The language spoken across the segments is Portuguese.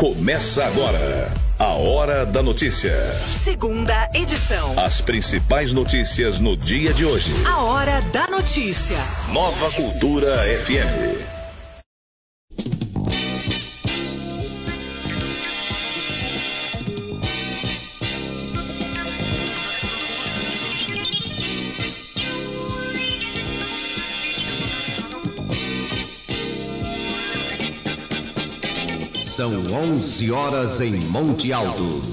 Começa agora a Hora da Notícia. Segunda edição. As principais notícias no dia de hoje. A Hora da Notícia. Nova Cultura FM. São 11 horas em Monte Alto.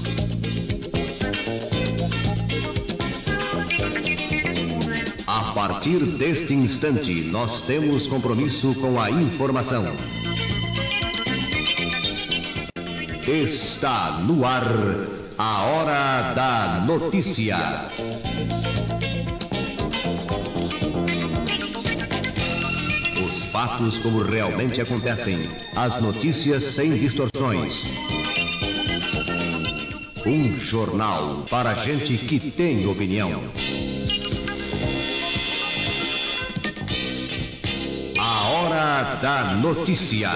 A partir deste instante, nós temos compromisso com a informação. Está no ar a Hora da Notícia. Fatos como realmente acontecem, as notícias sem distorções. Um jornal para gente que tem opinião. A Hora da Notícia.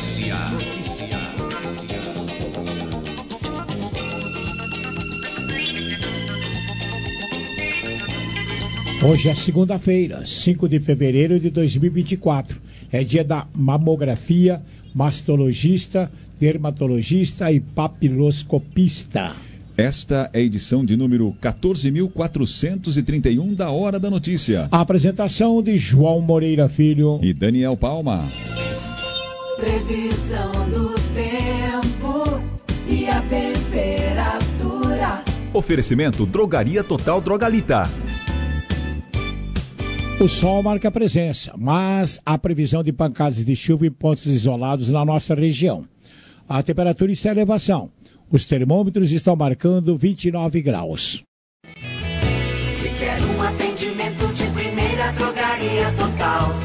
Hoje é segunda-feira, 5 de fevereiro de 2024. É dia da mamografia, mastologista, dermatologista e papiloscopista. Esta é a edição de número 14.431 da Hora da Notícia. A apresentação de João Moreira Filho e Daniel Palma. Previsão do tempo e a temperatura. Oferecimento Drogaria Total Drogalita. O sol marca a presença, mas há previsão de pancadas de chuva em pontos isolados na nossa região. A temperatura está em elevação. Os termômetros estão marcando 29 graus. Se quer um atendimento de primeira, Drogaria Total.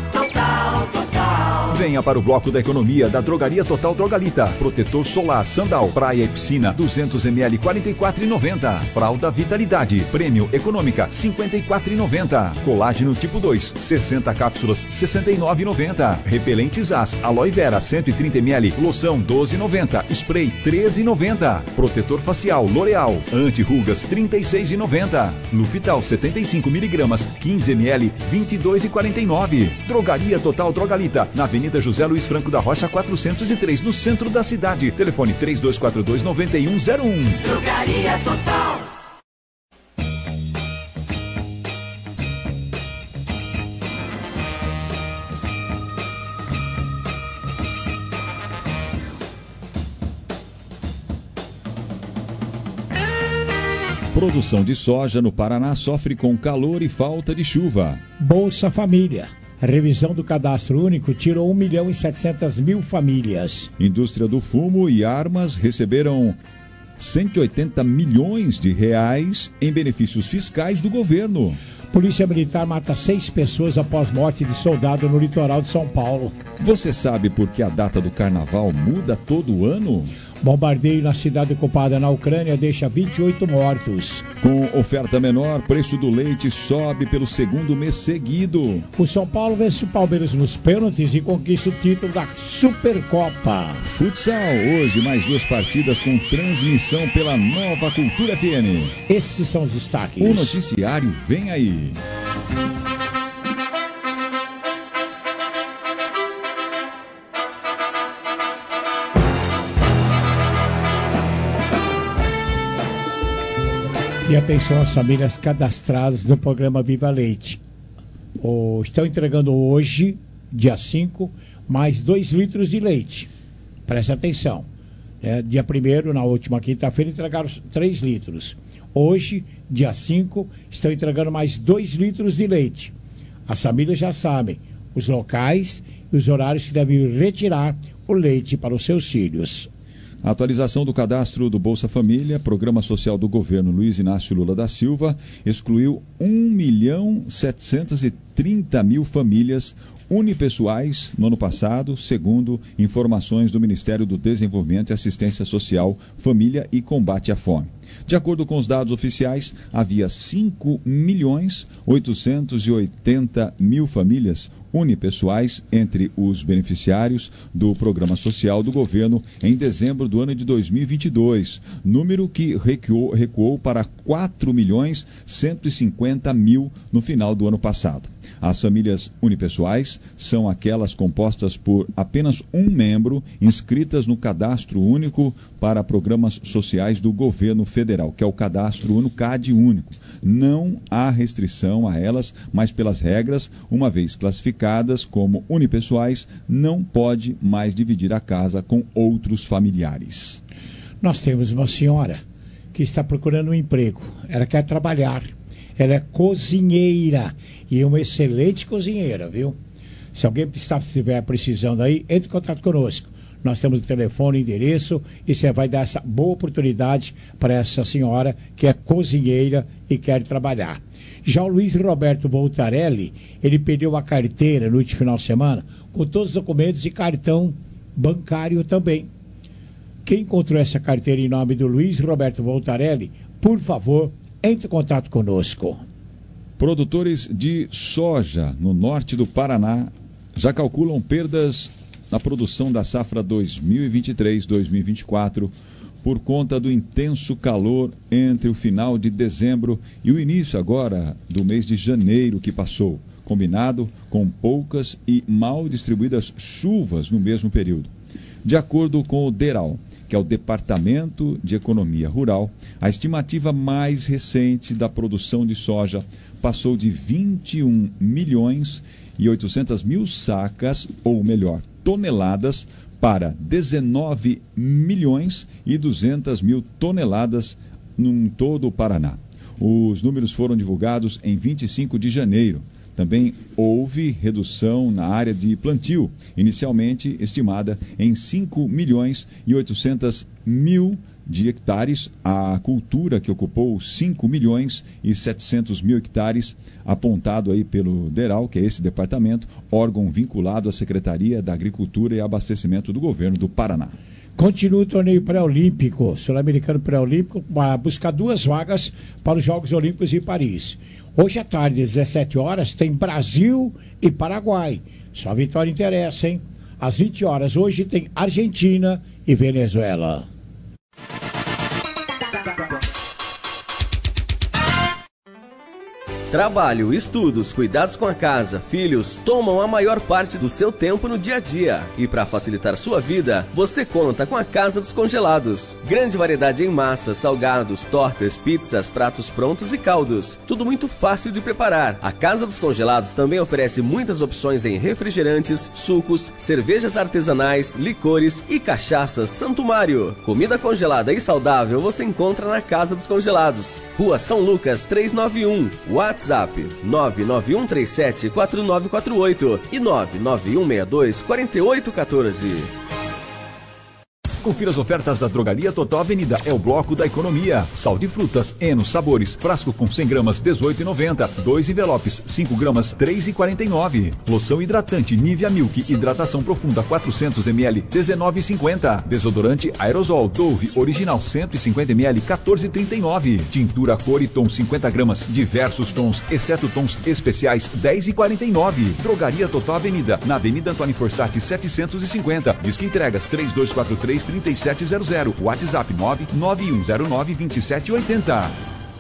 Venha para o bloco da economia da Drogaria Total Drogalita. Protetor solar, sandal, praia e piscina, 200 ml, R$ 44,90. Fralda Vitalidade, prêmio econômica, R$ 54,90. Colágeno tipo 2, 60 cápsulas, R$ 69,90. Repelente Zaz, aloe vera, 130 ml, loção, R$ 12,90. Spray, R$ 13,90. Protetor facial, L'Oreal, anti-rugas, R$ 36,90. Lufital, 75 miligramas, 15 ml, R$ 22,49. Drogaria Total Drogalita, na Avenida José Luiz Franco da Rocha 403, no centro da cidade. Telefone 3242-9101. Drogaria Total. Produção de soja no Paraná sofre com calor e falta de chuva. Bolsa Família. A revisão do cadastro único tirou 1.700.000 famílias. Indústria do fumo e armas receberam 180 milhões de reais em benefícios fiscais do governo. Polícia Militar mata 6 pessoas após morte de soldado no litoral de São Paulo. Você sabe por que a data do carnaval muda todo ano? Bombardeio na cidade ocupada na Ucrânia deixa 28 mortos. Com oferta menor, preço do leite sobe pelo segundo mês seguido. O São Paulo vence o Palmeiras nos pênaltis e conquista o título da Supercopa. Futsal, hoje mais 2 partidas com transmissão pela Nova Cultura FM. Esses são os destaques. O noticiário vem aí. E atenção às famílias cadastradas no programa Viva Leite. Estão entregando hoje, dia 5, mais 2 litros de leite. Presta atenção. Dia 1º, na última quinta-feira, entregaram 3 litros. Hoje, dia 5, estão entregando mais 2 litros de leite. As famílias já sabem os locais e os horários que devem retirar o leite para os seus filhos. A atualização do cadastro do Bolsa Família, programa social do governo Luiz Inácio Lula da Silva, excluiu 1.730.000 famílias unipessoais no ano passado, segundo informações do Ministério do Desenvolvimento e Assistência Social, Família e Combate à Fome. De acordo com os dados oficiais, havia 5.880.000 famílias unipessoais entre os beneficiários do programa social do governo em dezembro do ano de 2022, número que recuou para 4.150.000 no final do ano passado. As famílias unipessoais são aquelas compostas por apenas um membro inscritas no Cadastro Único para Programas Sociais do Governo Federal, que é o Cadastro Único, CAD Único. Não há restrição a elas, mas pelas regras, uma vez classificadas como unipessoais, não pode mais dividir a casa com outros familiares. Nós temos uma senhora que está procurando um emprego. Ela quer trabalhar. Ela é cozinheira e é uma excelente cozinheira, viu? Se alguém estiver precisando aí, entre em contato conosco. Nós temos o telefone, o endereço e você vai dar essa boa oportunidade para essa senhora que é cozinheira e quer trabalhar. Já o Luiz Roberto Voltarelli, ele perdeu a carteira no último final de semana com todos os documentos e cartão bancário também. Quem encontrou essa carteira em nome do Luiz Roberto Voltarelli, por favor, entre em contato conosco. Produtores de soja no norte do Paraná já calculam perdas na produção da safra 2023-2024 por conta do intenso calor entre o final de dezembro e o início agora do mês de janeiro que passou, combinado com poucas e mal distribuídas chuvas no mesmo período. De acordo com o DERAL, que é o Departamento de Economia Rural, a estimativa mais recente da produção de soja passou de 21 milhões e 800 mil sacas, ou melhor, toneladas, para 19 milhões e 200 mil toneladas em todo o Paraná. Os números foram divulgados em 25 de janeiro. Também houve redução na área de plantio, inicialmente estimada em 5 milhões e 800 mil de hectares. A cultura que ocupou 5 milhões e 700 mil hectares, apontado aí pelo DERAL, que é esse departamento, órgão vinculado à Secretaria da Agricultura e Abastecimento do Governo do Paraná. Continua o torneio pré-olímpico, sul-americano pré-olímpico, para buscar 2 vagas para os Jogos Olímpicos em Paris. Hoje à tarde, às 17 horas, tem Brasil e Paraguai. Só a vitória interessa, hein? Às 20 horas, hoje, tem Argentina e Venezuela. Trabalho, estudos, cuidados com a casa, filhos, tomam a maior parte do seu tempo no dia a dia. E para facilitar sua vida, você conta com a Casa dos Congelados. Grande variedade em massas, salgados, tortas, pizzas, pratos prontos e caldos. Tudo muito fácil de preparar. A Casa dos Congelados também oferece muitas opções em refrigerantes, sucos, cervejas artesanais, licores e cachaças Santo Mário. Comida congelada e saudável você encontra na Casa dos Congelados. Rua São Lucas 391. WhatsApp 991374948 e 991624814. Confira as ofertas da Drogaria Total Avenida. É o bloco da economia. Sal de frutas, Eno, sabores, frasco com 100 gramas, R$18,90. 2 envelopes, 5 gramas, R$3,49. Loção hidratante Nivea Milk, hidratação profunda, 400 ml, R$19,50. Desodorante Aerosol Dove Original, 150 ml, R$14,39. Tintura Coriton, 50 gramas, diversos tons, exceto tons especiais, R$10,49. Drogaria Total Avenida, na Avenida Antônio Forsatti, 750. Disque entregas 3243-3700. WhatsApp 99109-2780.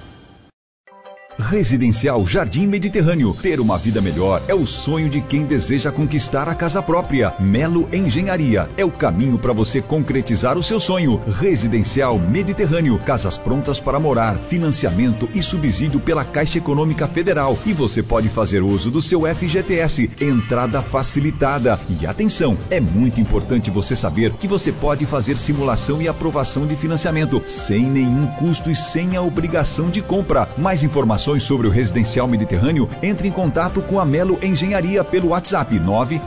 Residencial Jardim Mediterrâneo. Ter uma vida melhor é o sonho de quem deseja conquistar a casa própria. Melo Engenharia é o caminho para você concretizar o seu sonho. Residencial Mediterrâneo. Casas prontas para morar, financiamento e subsídio pela Caixa Econômica Federal. E você pode fazer uso do seu FGTS. Entrada facilitada. E atenção, é muito importante você saber que você pode fazer simulação e aprovação de financiamento sem nenhum custo e sem a obrigação de compra. Mais informações sobre o Residencial Mediterrâneo, entre em contato com a Melo Engenharia pelo WhatsApp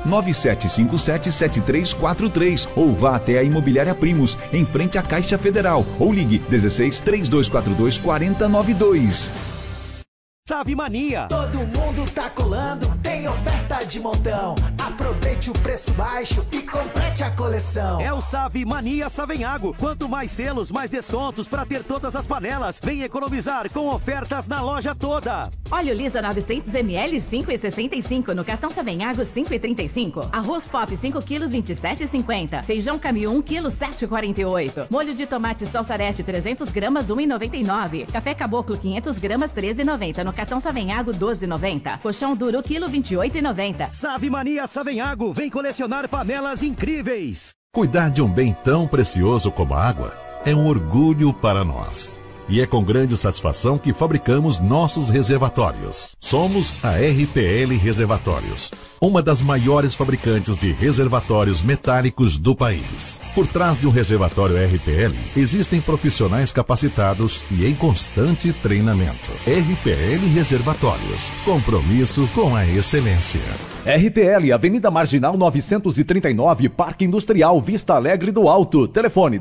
997577343 ou vá até a Imobiliária Primos, em frente à Caixa Federal, ou ligue 16 3242 4092. Save Mania. Todo mundo tá colando, tem oferta de montão. Aproveite o preço baixo e complete a coleção. É o Save Mania Savenhago. Quanto mais selos, mais descontos para ter todas as panelas. Vem economizar com ofertas na loja toda. Óleo Lisa 900 ml 5,65 no cartão Savenhago 5,35. Arroz Pop 5 kg 27,50. Feijão Camil 1 kg 7,48. Molho de tomate Salsarete 300 gramas 1,99. Café Caboclo 500 gramas 13,90 no cartão Savenhago 12,90. Colchão duro quilo 28,90. Save Mania Savenhago, vem colecionar panelas incríveis. Cuidar de um bem tão precioso como a água é um orgulho para nós. E é com grande satisfação que fabricamos nossos reservatórios. Somos a RPL Reservatórios, uma das maiores fabricantes de reservatórios metálicos do país. Por trás de um reservatório RPL, existem profissionais capacitados e em constante treinamento. RPL Reservatórios, compromisso com a excelência. RPL, Avenida Marginal 939, Parque Industrial, Vista Alegre do Alto. Telefone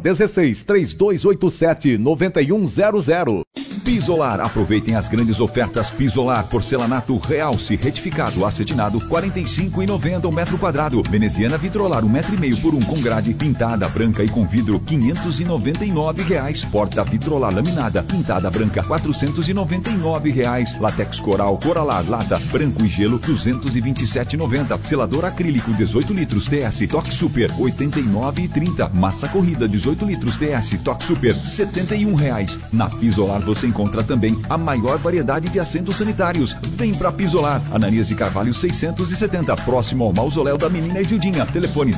16-3287-9100. Pisolar, aproveitem as grandes ofertas Pisolar, porcelanato Realce, retificado, acetinado, R$ 45,90 o metro quadrado. Veneziana Vitrolar, 1,5 metro por 1 com grade, pintada branca e com vidro, R$ 599. Porta Vitrolar laminada, pintada branca, R$ 499. Latex Coral, Coralar, lata, branco e gelo, R$ 227,90. Selador acrílico, 18 litros, TS, Toque Super, R$ 89,30. Massa corrida, 18 litros, TS, Toque Super, R$ 71,00. Na Pisolar você encontra também a maior variedade de assentos sanitários. Vem pra Pisolar, Ananias de Carvalho 670, próximo ao mausoléu da menina Isildinha. Telefone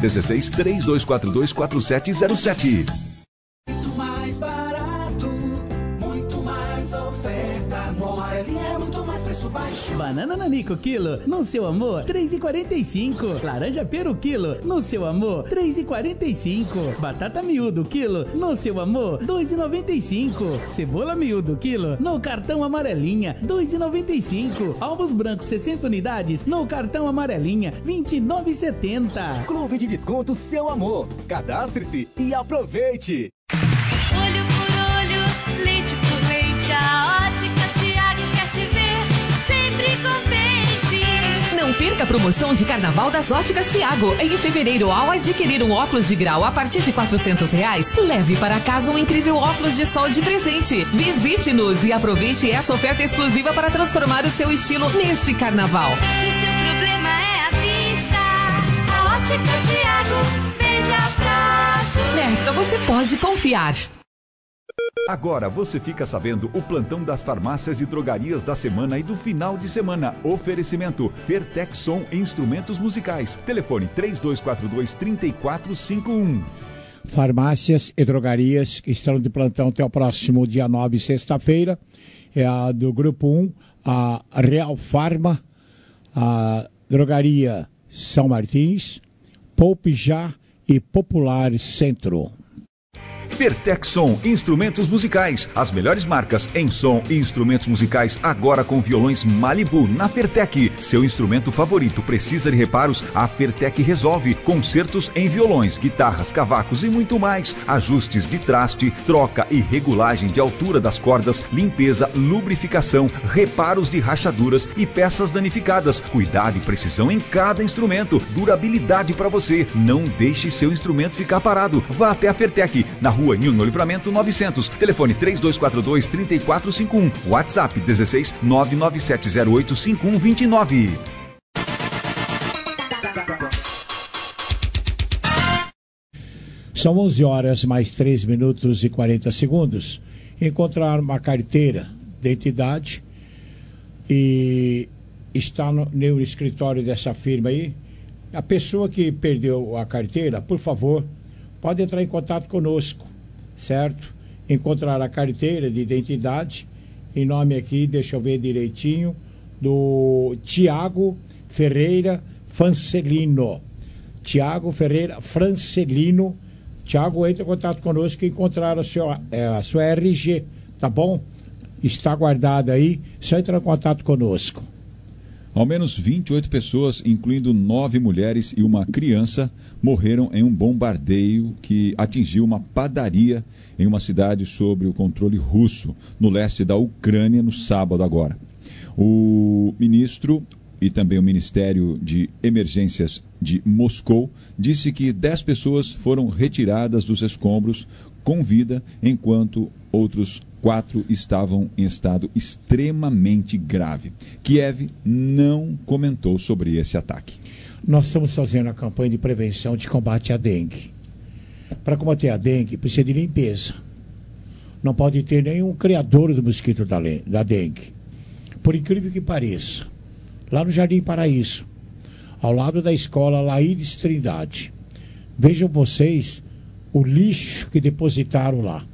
16-3242-4707. Muito mais barato, muito mais ofertas. No Amarelinha é muito mais preço baixo. Banana nanico quilo, no seu amor, 3,45. Laranja pera quilo, no seu amor, 3,45. Batata miúdo quilo, no seu amor, 2,95. Cebola miúdo quilo, no cartão Amarelinha, 2,95. Ovos brancos 60 unidades, no cartão Amarelinha, 29,70. Clube de Desconto Seu Amor. Cadastre-se e aproveite. Olho por olho, leite por leite, a Ótica Tiago quer te ver sempre contente. Não perca a promoção de carnaval das Óticas Tiago. Em fevereiro, ao adquirir um óculos de grau a partir de R$400, leve para casa um incrível óculos de sol de presente. Visite-nos e aproveite essa oferta exclusiva para transformar o seu estilo neste carnaval. O seu problema é a vista. A Ótica Tiago, veja prazo. Nesta você pode confiar. Agora você fica sabendo o plantão das farmácias e drogarias da semana e do final de semana. Oferecimento Fertexson Instrumentos Musicais. Telefone 3242-3451. Farmácias e drogarias que estão de plantão até o próximo dia 9, sexta-feira. É a do Grupo 1, a Real Farma, a Drogaria São Martins, Poupe Já e Popular Centro. Fertexson Instrumentos Musicais. As melhores marcas em som e instrumentos musicais agora com violões Malibu na Fertec. Seu instrumento favorito precisa de reparos? A Fertec resolve. Concertos em violões, guitarras, cavacos e muito mais. Ajustes de traste, troca e regulagem de altura das cordas, limpeza, lubrificação, reparos de rachaduras e peças danificadas. Cuidado e precisão em cada instrumento. Durabilidade para você. Não deixe seu instrumento ficar parado. Vá até a Fertec, na Rua Nilo Livramento 900. Telefone 3242-3451. WhatsApp 16 99708 5129. São 11 horas mais 3 minutos e 40 segundos. Encontrar uma carteira de identidade e está no escritório dessa firma aí. A pessoa que perdeu a carteira, por favor, pode entrar em contato conosco, certo? Encontrar a carteira de identidade, em nome aqui, deixa eu ver direitinho, do Tiago Ferreira Francelino. Tiago Ferreira Francelino. Tiago, entra em contato conosco e encontrar a sua RG, tá bom? Está guardada aí, só entrar em contato conosco. Ao menos 28 pessoas, incluindo 9 mulheres e uma criança, morreram em um bombardeio que atingiu uma padaria em uma cidade sob o controle russo, no leste da Ucrânia, no sábado agora. O ministro e também o Ministério de Emergências de Moscou disse que 10 pessoas foram retiradas dos escombros com vida, enquanto outros 4 estavam em estado extremamente grave. Kiev não comentou sobre esse ataque. Nós estamos fazendo a campanha de prevenção de combate à dengue. Para combater a dengue, precisa de limpeza. Não pode ter nenhum criador do mosquito da dengue. Por incrível que pareça, lá no Jardim Paraíso, ao lado da escola Laídes Trindade, vejam vocês o lixo que depositaram lá.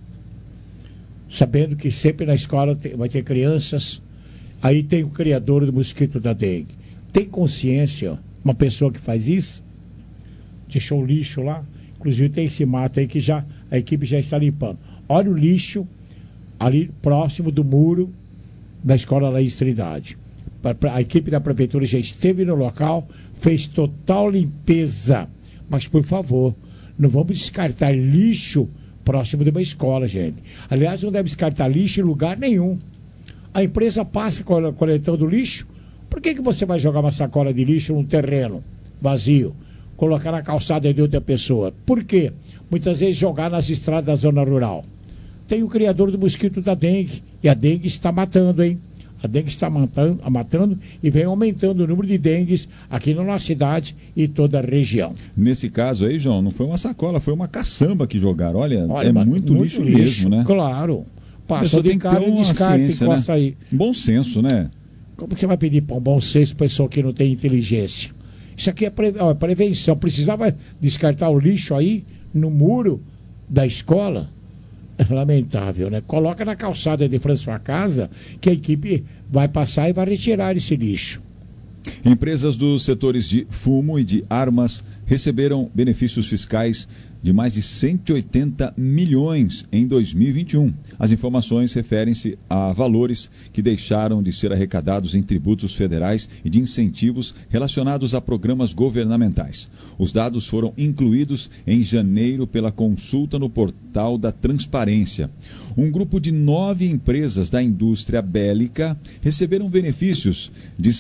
Sabendo que sempre na escola vai ter crianças, aí tem o criador do mosquito da dengue. Tem consciência uma pessoa que faz isso? Deixou o lixo lá? Inclusive tem esse mato aí que a equipe já está limpando. Olha o lixo ali próximo do muro da escola Laídes Trindade. A equipe da prefeitura já esteve no local, fez total limpeza. Mas, por favor, não vamos descartar lixo próximo de uma escola, gente. Aliás, não deve descartar lixo em lugar nenhum. A empresa passa coletando lixo. Por que você vai jogar uma sacola de lixo num terreno vazio? Colocar na calçada de outra pessoa? Por quê? Muitas vezes jogar nas estradas da zona rural. Tem o criador do mosquito da dengue. E a dengue está matando, hein? A dengue está matando e vem aumentando o número de dengues aqui na nossa cidade e toda a região. Nesse caso aí, João, não foi uma sacola, foi uma caçamba que jogaram. Olha é muito lixo mesmo, né? Claro. Passa de cara e descarta e encosta aí. Bom senso, né? Como que você vai pedir para um bom senso para pessoa que não tem inteligência? Isso aqui é prevenção. Precisava descartar o lixo aí no muro da escola? É lamentável, né? Coloca na calçada de frente à sua casa que a equipe vai passar e vai retirar esse lixo. Empresas dos setores de fumo e de armas receberam benefícios fiscais de mais de 180 milhões em 2021. As informações referem-se a valores que deixaram de ser arrecadados em tributos federais e de incentivos relacionados a programas governamentais. Os dados foram incluídos em janeiro pela consulta no portal da Transparência. Um grupo de 9 empresas da indústria bélica receberam benefícios de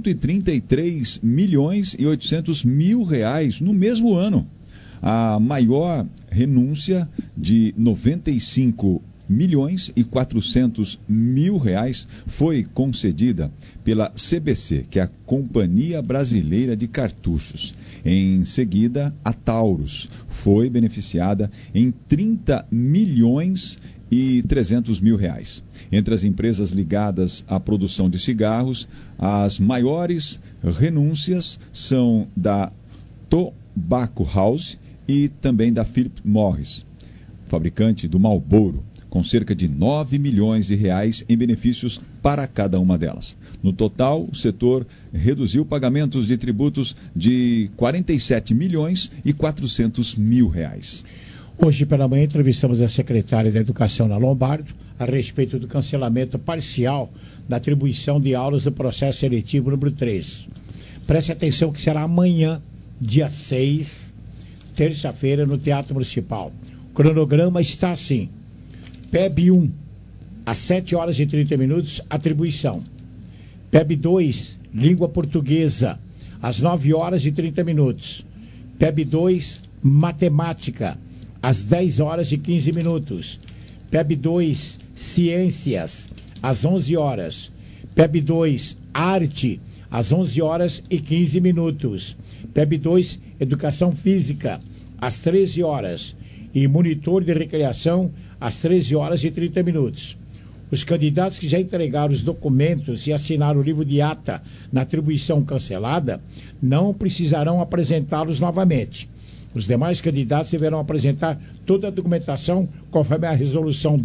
133 milhões e 800 mil reais no mesmo ano. A maior renúncia de 95 milhões e 400 mil reais foi concedida pela CBC, que é a Companhia Brasileira de Cartuchos. Em seguida, a Taurus foi beneficiada em 30 milhões e 300 mil reais. Entre as empresas ligadas à produção de cigarros, as maiores renúncias são da Tobacco House e também da Philip Morris, fabricante do Marlboro, com cerca de 9 milhões de reais em benefícios para cada uma delas. No total, o setor reduziu pagamentos de tributos de 47 milhões e 400 mil reais. Hoje pela manhã entrevistamos a secretária da Educação na Lombardo a respeito do cancelamento parcial da atribuição de aulas do processo seletivo número 3. Preste atenção que será amanhã, dia 6, terça-feira, no Teatro Municipal. O cronograma está assim: PEB 1, às 7 horas e 30 minutos, atribuição. PEB 2, língua portuguesa, às 9 horas e 30 minutos. PEB 2, matemática, às 10 horas e 15 minutos. PEB 2, ciências, às 11 horas. PEB 2, arte, às 11 horas e 15 minutos. PEB 2, educação física, às 13 horas. E monitor de recreação, às 13 horas e 30 minutos. Os candidatos que já entregaram os documentos e assinaram o livro de ata na atribuição cancelada não precisarão apresentá-los novamente. Os demais candidatos deverão apresentar toda a documentação conforme a resolução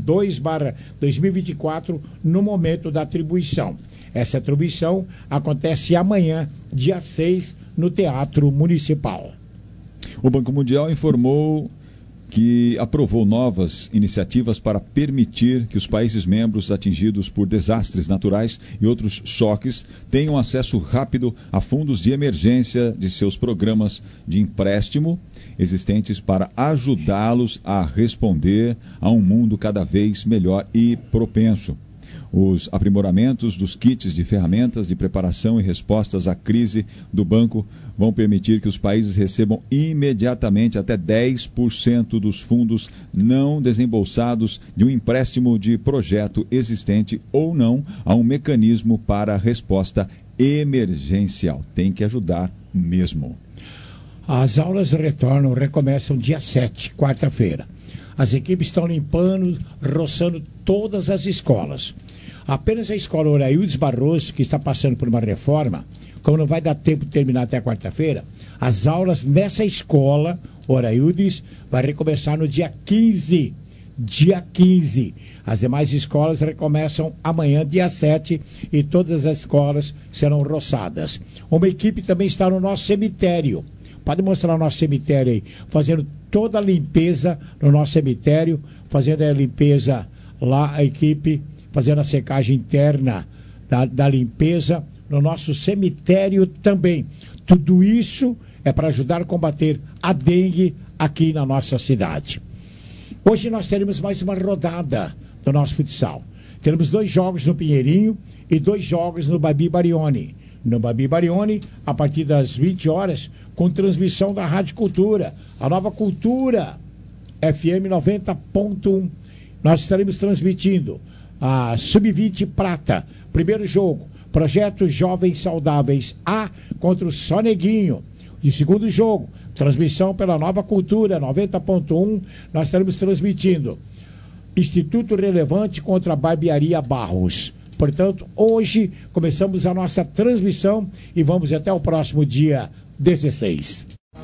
2/2024 no momento da atribuição. Essa atribuição acontece amanhã, dia 6, no Teatro Municipal. O Banco Mundial informou que aprovou novas iniciativas para permitir que os países membros atingidos por desastres naturais e outros choques tenham acesso rápido a fundos de emergência de seus programas de empréstimo existentes para ajudá-los a responder a um mundo cada vez melhor e propenso. Os aprimoramentos dos kits de ferramentas de preparação e respostas à crise do banco vão permitir que os países recebam imediatamente até 10% dos fundos não desembolsados de um empréstimo de projeto existente ou não a um mecanismo para resposta emergencial. Tem que ajudar mesmo. As aulas recomeçam dia 7, quarta-feira. As equipes estão limpando, roçando todas as escolas. Apenas a escola Oraildes Barroso, que está passando por uma reforma, como não vai dar tempo de terminar até quarta-feira, as aulas nessa escola, Oraildes, vai recomeçar no dia 15. Dia 15. As demais escolas recomeçam amanhã, dia 7, e todas as escolas serão roçadas. Uma equipe também está no nosso cemitério. Pode mostrar o nosso cemitério aí, fazendo toda a limpeza no nosso cemitério, fazendo a limpeza lá, a equipe fazendo a secagem interna da limpeza no nosso cemitério também. Tudo isso é para ajudar a combater a dengue aqui na nossa cidade. Hoje nós teremos mais uma rodada do nosso futsal. Teremos 2 jogos no Pinheirinho e 2 jogos no Babi Barioni. No Babi Barioni, a partir das 20 horas, com transmissão da Rádio Cultura, a Nova Cultura, FM 90.1. Nós estaremos transmitindo a Sub-20 Prata, primeiro jogo, Projeto Jovens Saudáveis A contra o Soneguinho. E segundo jogo, transmissão pela Nova Cultura 90.1, nós estaremos transmitindo Instituto Relevante contra a Barbearia Barros. Portanto, hoje começamos a nossa transmissão e vamos até o próximo dia 16.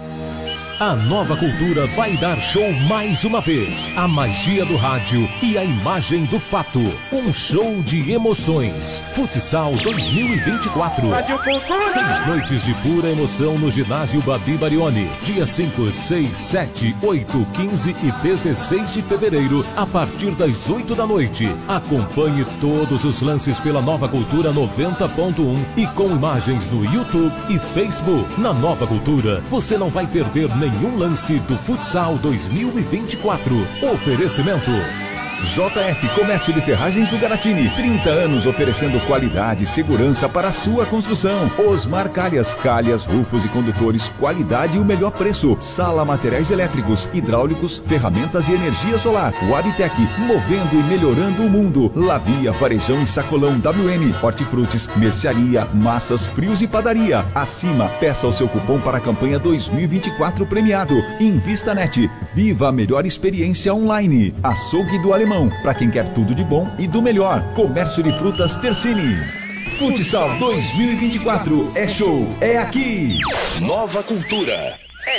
A Nova Cultura vai dar show mais uma vez. A magia do rádio e a imagem do fato. Um show de emoções. Futsal 2024. Rádio Cultura. 6 noites de pura emoção no ginásio Babi Barioni. Dia 5, 6, 7, 8, 15 e 16 de fevereiro, a partir das 8 da noite. Acompanhe todos os lances pela Nova Cultura 90.1 e com imagens no YouTube e Facebook. Na Nova Cultura, você não vai perder nenhum lance do Futsal 2024. Oferecimento JF Comércio de Ferragens do Garatini, 30 anos oferecendo qualidade e segurança para a sua construção. Osmar Calhas, rufos e condutores, qualidade e o melhor preço. Sala Materiais Elétricos, Hidráulicos, Ferramentas e Energia Solar. Wabitec, movendo e melhorando o mundo. Lavia, Varejão e Sacolão WN, Hortifrutis, Mercearia, Massas, Frios e Padaria. Acima, peça o seu cupom para a campanha 2024 premiado. InvistaNet, viva a melhor experiência online. Açougue do Alemão, para quem quer tudo de bom e do melhor. Comércio de Frutas Tercini. Futsal 2024 é show, é aqui. Nova Cultura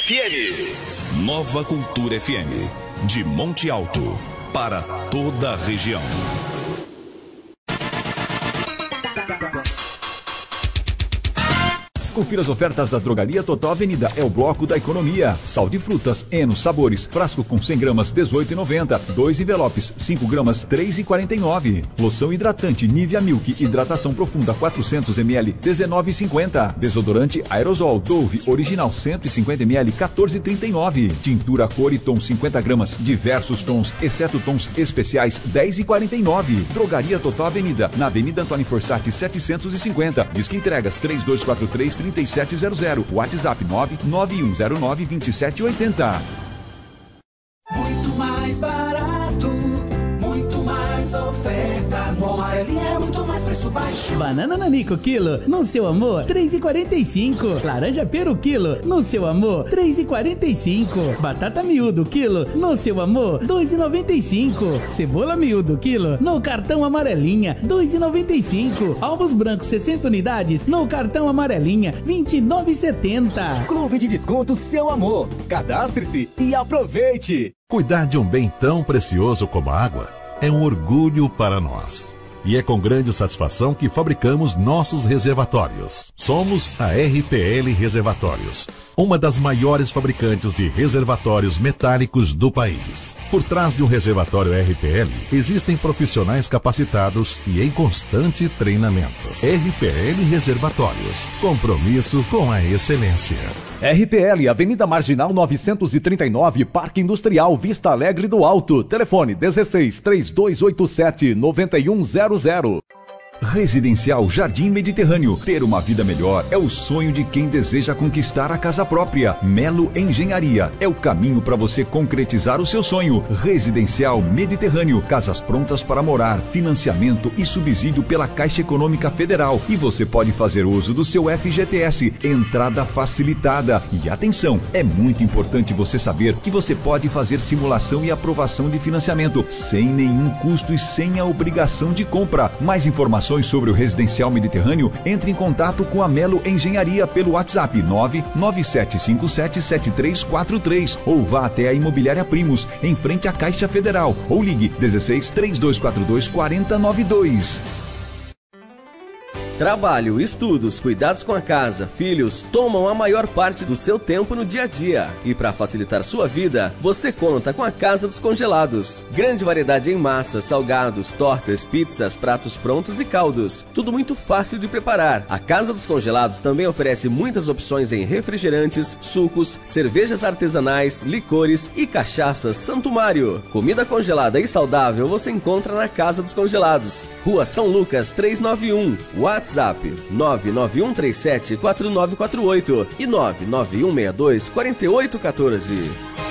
FM. Nova Cultura FM. De Monte Alto para toda a região. Confira as ofertas da Drogaria Total Avenida. É o bloco da economia. Sal de frutas, Eno Sabores. Frasco com 100 gramas, R$18,90. 2 envelopes, 5 gramas, R$3,49. Loção hidratante Nivea Milk. Hidratação profunda, 400 ml, R$19,50. Desodorante Aerosol Dove Original, 150 ml, R$14,39. Tintura Coriton, 50 gramas. Diversos tons, exceto tons especiais, R$10,49. Drogaria Total Avenida. Na Avenida Antônio Forsatti, 750. Disque entregas 3243-3700. WhatsApp 99109-2780. Muito mais barato, muito mais ofertas. No Amarelinha é muito mais preço baixo. Banana nanico quilo, no seu amor, R$3,45. Laranja pera quilo, no seu amor, R$3,45. Batata miúdo quilo, no seu amor, R$2,95. Cebola miúdo quilo, no cartão Amarelinha, R$2,95. Ovos brancos 60 unidades, no cartão Amarelinha, R$29,70. Clube de Descontos Seu Amor. Cadastre-se e aproveite. Cuidar de um bem tão precioso como a água é um orgulho para nós. E é com grande satisfação que fabricamos nossos reservatórios. Somos a RPL Reservatórios, uma das maiores fabricantes de reservatórios metálicos do país. Por trás de um reservatório RPL, existem profissionais capacitados e em constante treinamento. RPL Reservatórios, compromisso com a excelência. RPL, Avenida Marginal 939, Parque Industrial, Vista Alegre do Alto. Telefone 16-3287-9100. Residencial Jardim Mediterrâneo. Ter uma vida melhor é o sonho de quem deseja conquistar a casa própria. Melo Engenharia é o caminho para você concretizar o seu sonho. Residencial Mediterrâneo. Casas prontas para morar, financiamento e subsídio pela Caixa Econômica Federal. E você pode fazer uso do seu FGTS. Entrada facilitada. E atenção, é muito importante você saber que você pode fazer simulação e aprovação de financiamento sem nenhum custo e sem a obrigação de compra. Mais informações sobre o Residencial Mediterrâneo, entre em contato com a Melo Engenharia pelo WhatsApp 997577343 ou vá até a Imobiliária Primos, em frente à Caixa Federal, ou ligue 16-3242-4092. Trabalho, estudos, cuidados com a casa, filhos, tomam a maior parte do seu tempo no dia a dia. E para facilitar sua vida, você conta com a Casa dos Congelados. Grande variedade em massas, salgados, tortas, pizzas, pratos prontos e caldos. Tudo muito fácil de preparar. A Casa dos Congelados também oferece muitas opções em refrigerantes, sucos, cervejas artesanais, licores e cachaças Santo Mário. Comida congelada e saudável você encontra na Casa dos Congelados. Rua São Lucas 391. WhatsApp 991374948 e 991624814.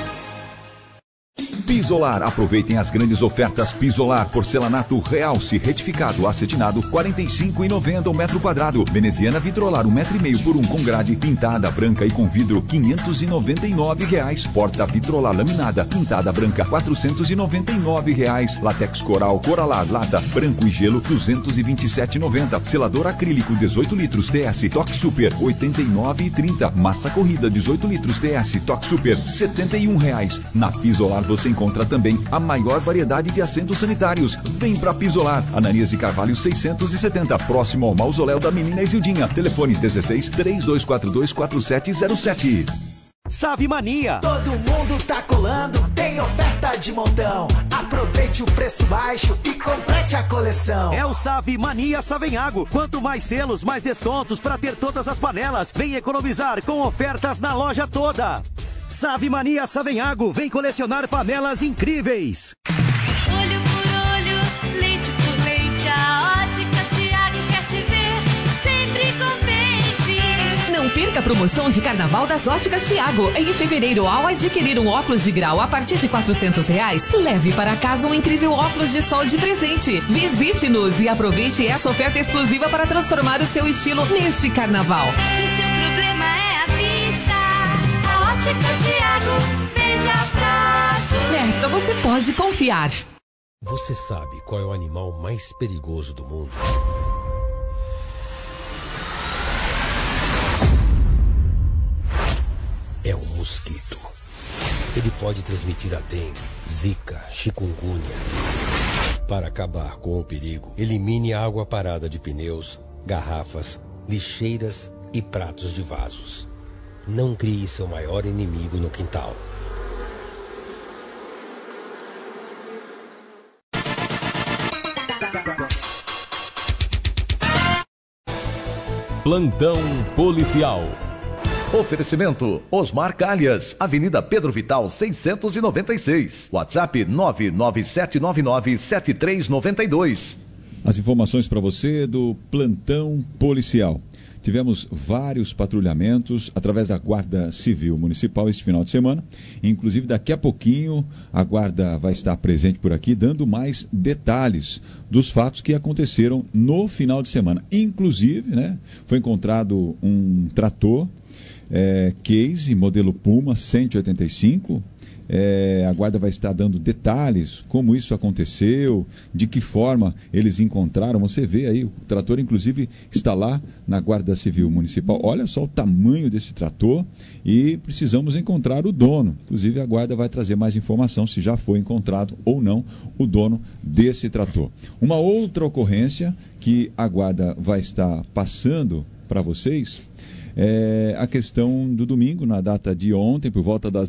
Pisolar, aproveitem as grandes ofertas Pisolar, porcelanato Realce, retificado, acetinado, R$ 45,90 o metro quadrado. Veneziana Vitrolar, 1,5 metro por 1 com grade, pintada branca e com vidro, R$ 599. Porta Vitrolar laminada, pintada branca, R$ 499. Latex Coral, Coralar, lata, branco e gelo, R$ 227,90. Selador acrílico, 18 litros, TS, Toque Super, R$ 89,30. Massa corrida, 18 litros, TS, Toque Super, R$ 71. Na Pisolar você encontra também a maior variedade de assentos sanitários. Vem pra Pisolar, Ananias de Carvalho 670, próximo ao Mausoléu da Menina Isildinha. Telefone 16-3242-4707. Save Mania. Todo mundo tá colando, tem oferta de montão. Aproveite o preço baixo e complete a coleção. É o Save Mania Savenhago. Quanto mais selos, mais descontos para ter todas as panelas. Vem economizar com ofertas na loja toda. Save Mania Savenhago, vem colecionar panelas incríveis. Olho por olho, leite por leite, a Ótica Tiago quer te ver sempre contente. Não perca a promoção de Carnaval das Óticas Tiago. Em fevereiro, ao adquirir um óculos de grau a partir de R$ 400, leve para casa um incrível óculos de sol de presente. Visite-nos e aproveite essa oferta exclusiva para transformar o seu estilo neste Carnaval. O seu problema é a vista. A Ótica Tiago, veja próximo. Nesta você pode confiar. Você sabe qual é o animal mais perigoso do mundo? É o mosquito. Ele pode transmitir a dengue, zika, chikungunya. Para acabar com o perigo, elimine a água parada de pneus, garrafas, lixeiras e pratos de vasos. Não crie seu maior inimigo no quintal. Plantão policial. Oferecimento Osmar Calhas, Avenida Pedro Vital 696. WhatsApp 997997392. As informações para você do Plantão Policial. Tivemos vários patrulhamentos através da Guarda Civil Municipal este final de semana. Inclusive, daqui a pouquinho, a Guarda vai estar presente por aqui, dando mais detalhes dos fatos que aconteceram no final de semana. Inclusive, né, foi encontrado um trator Case, modelo Puma 185. A Guarda vai estar dando detalhes, como isso aconteceu, de que forma eles encontraram. Você vê aí, o trator inclusive está lá na Guarda Civil Municipal. Olha só o tamanho desse trator e precisamos encontrar o dono. Inclusive a Guarda vai trazer mais informação se já foi encontrado ou não o dono desse trator. Uma outra ocorrência que a Guarda vai estar passando para vocês a questão do domingo, na data de ontem, por volta das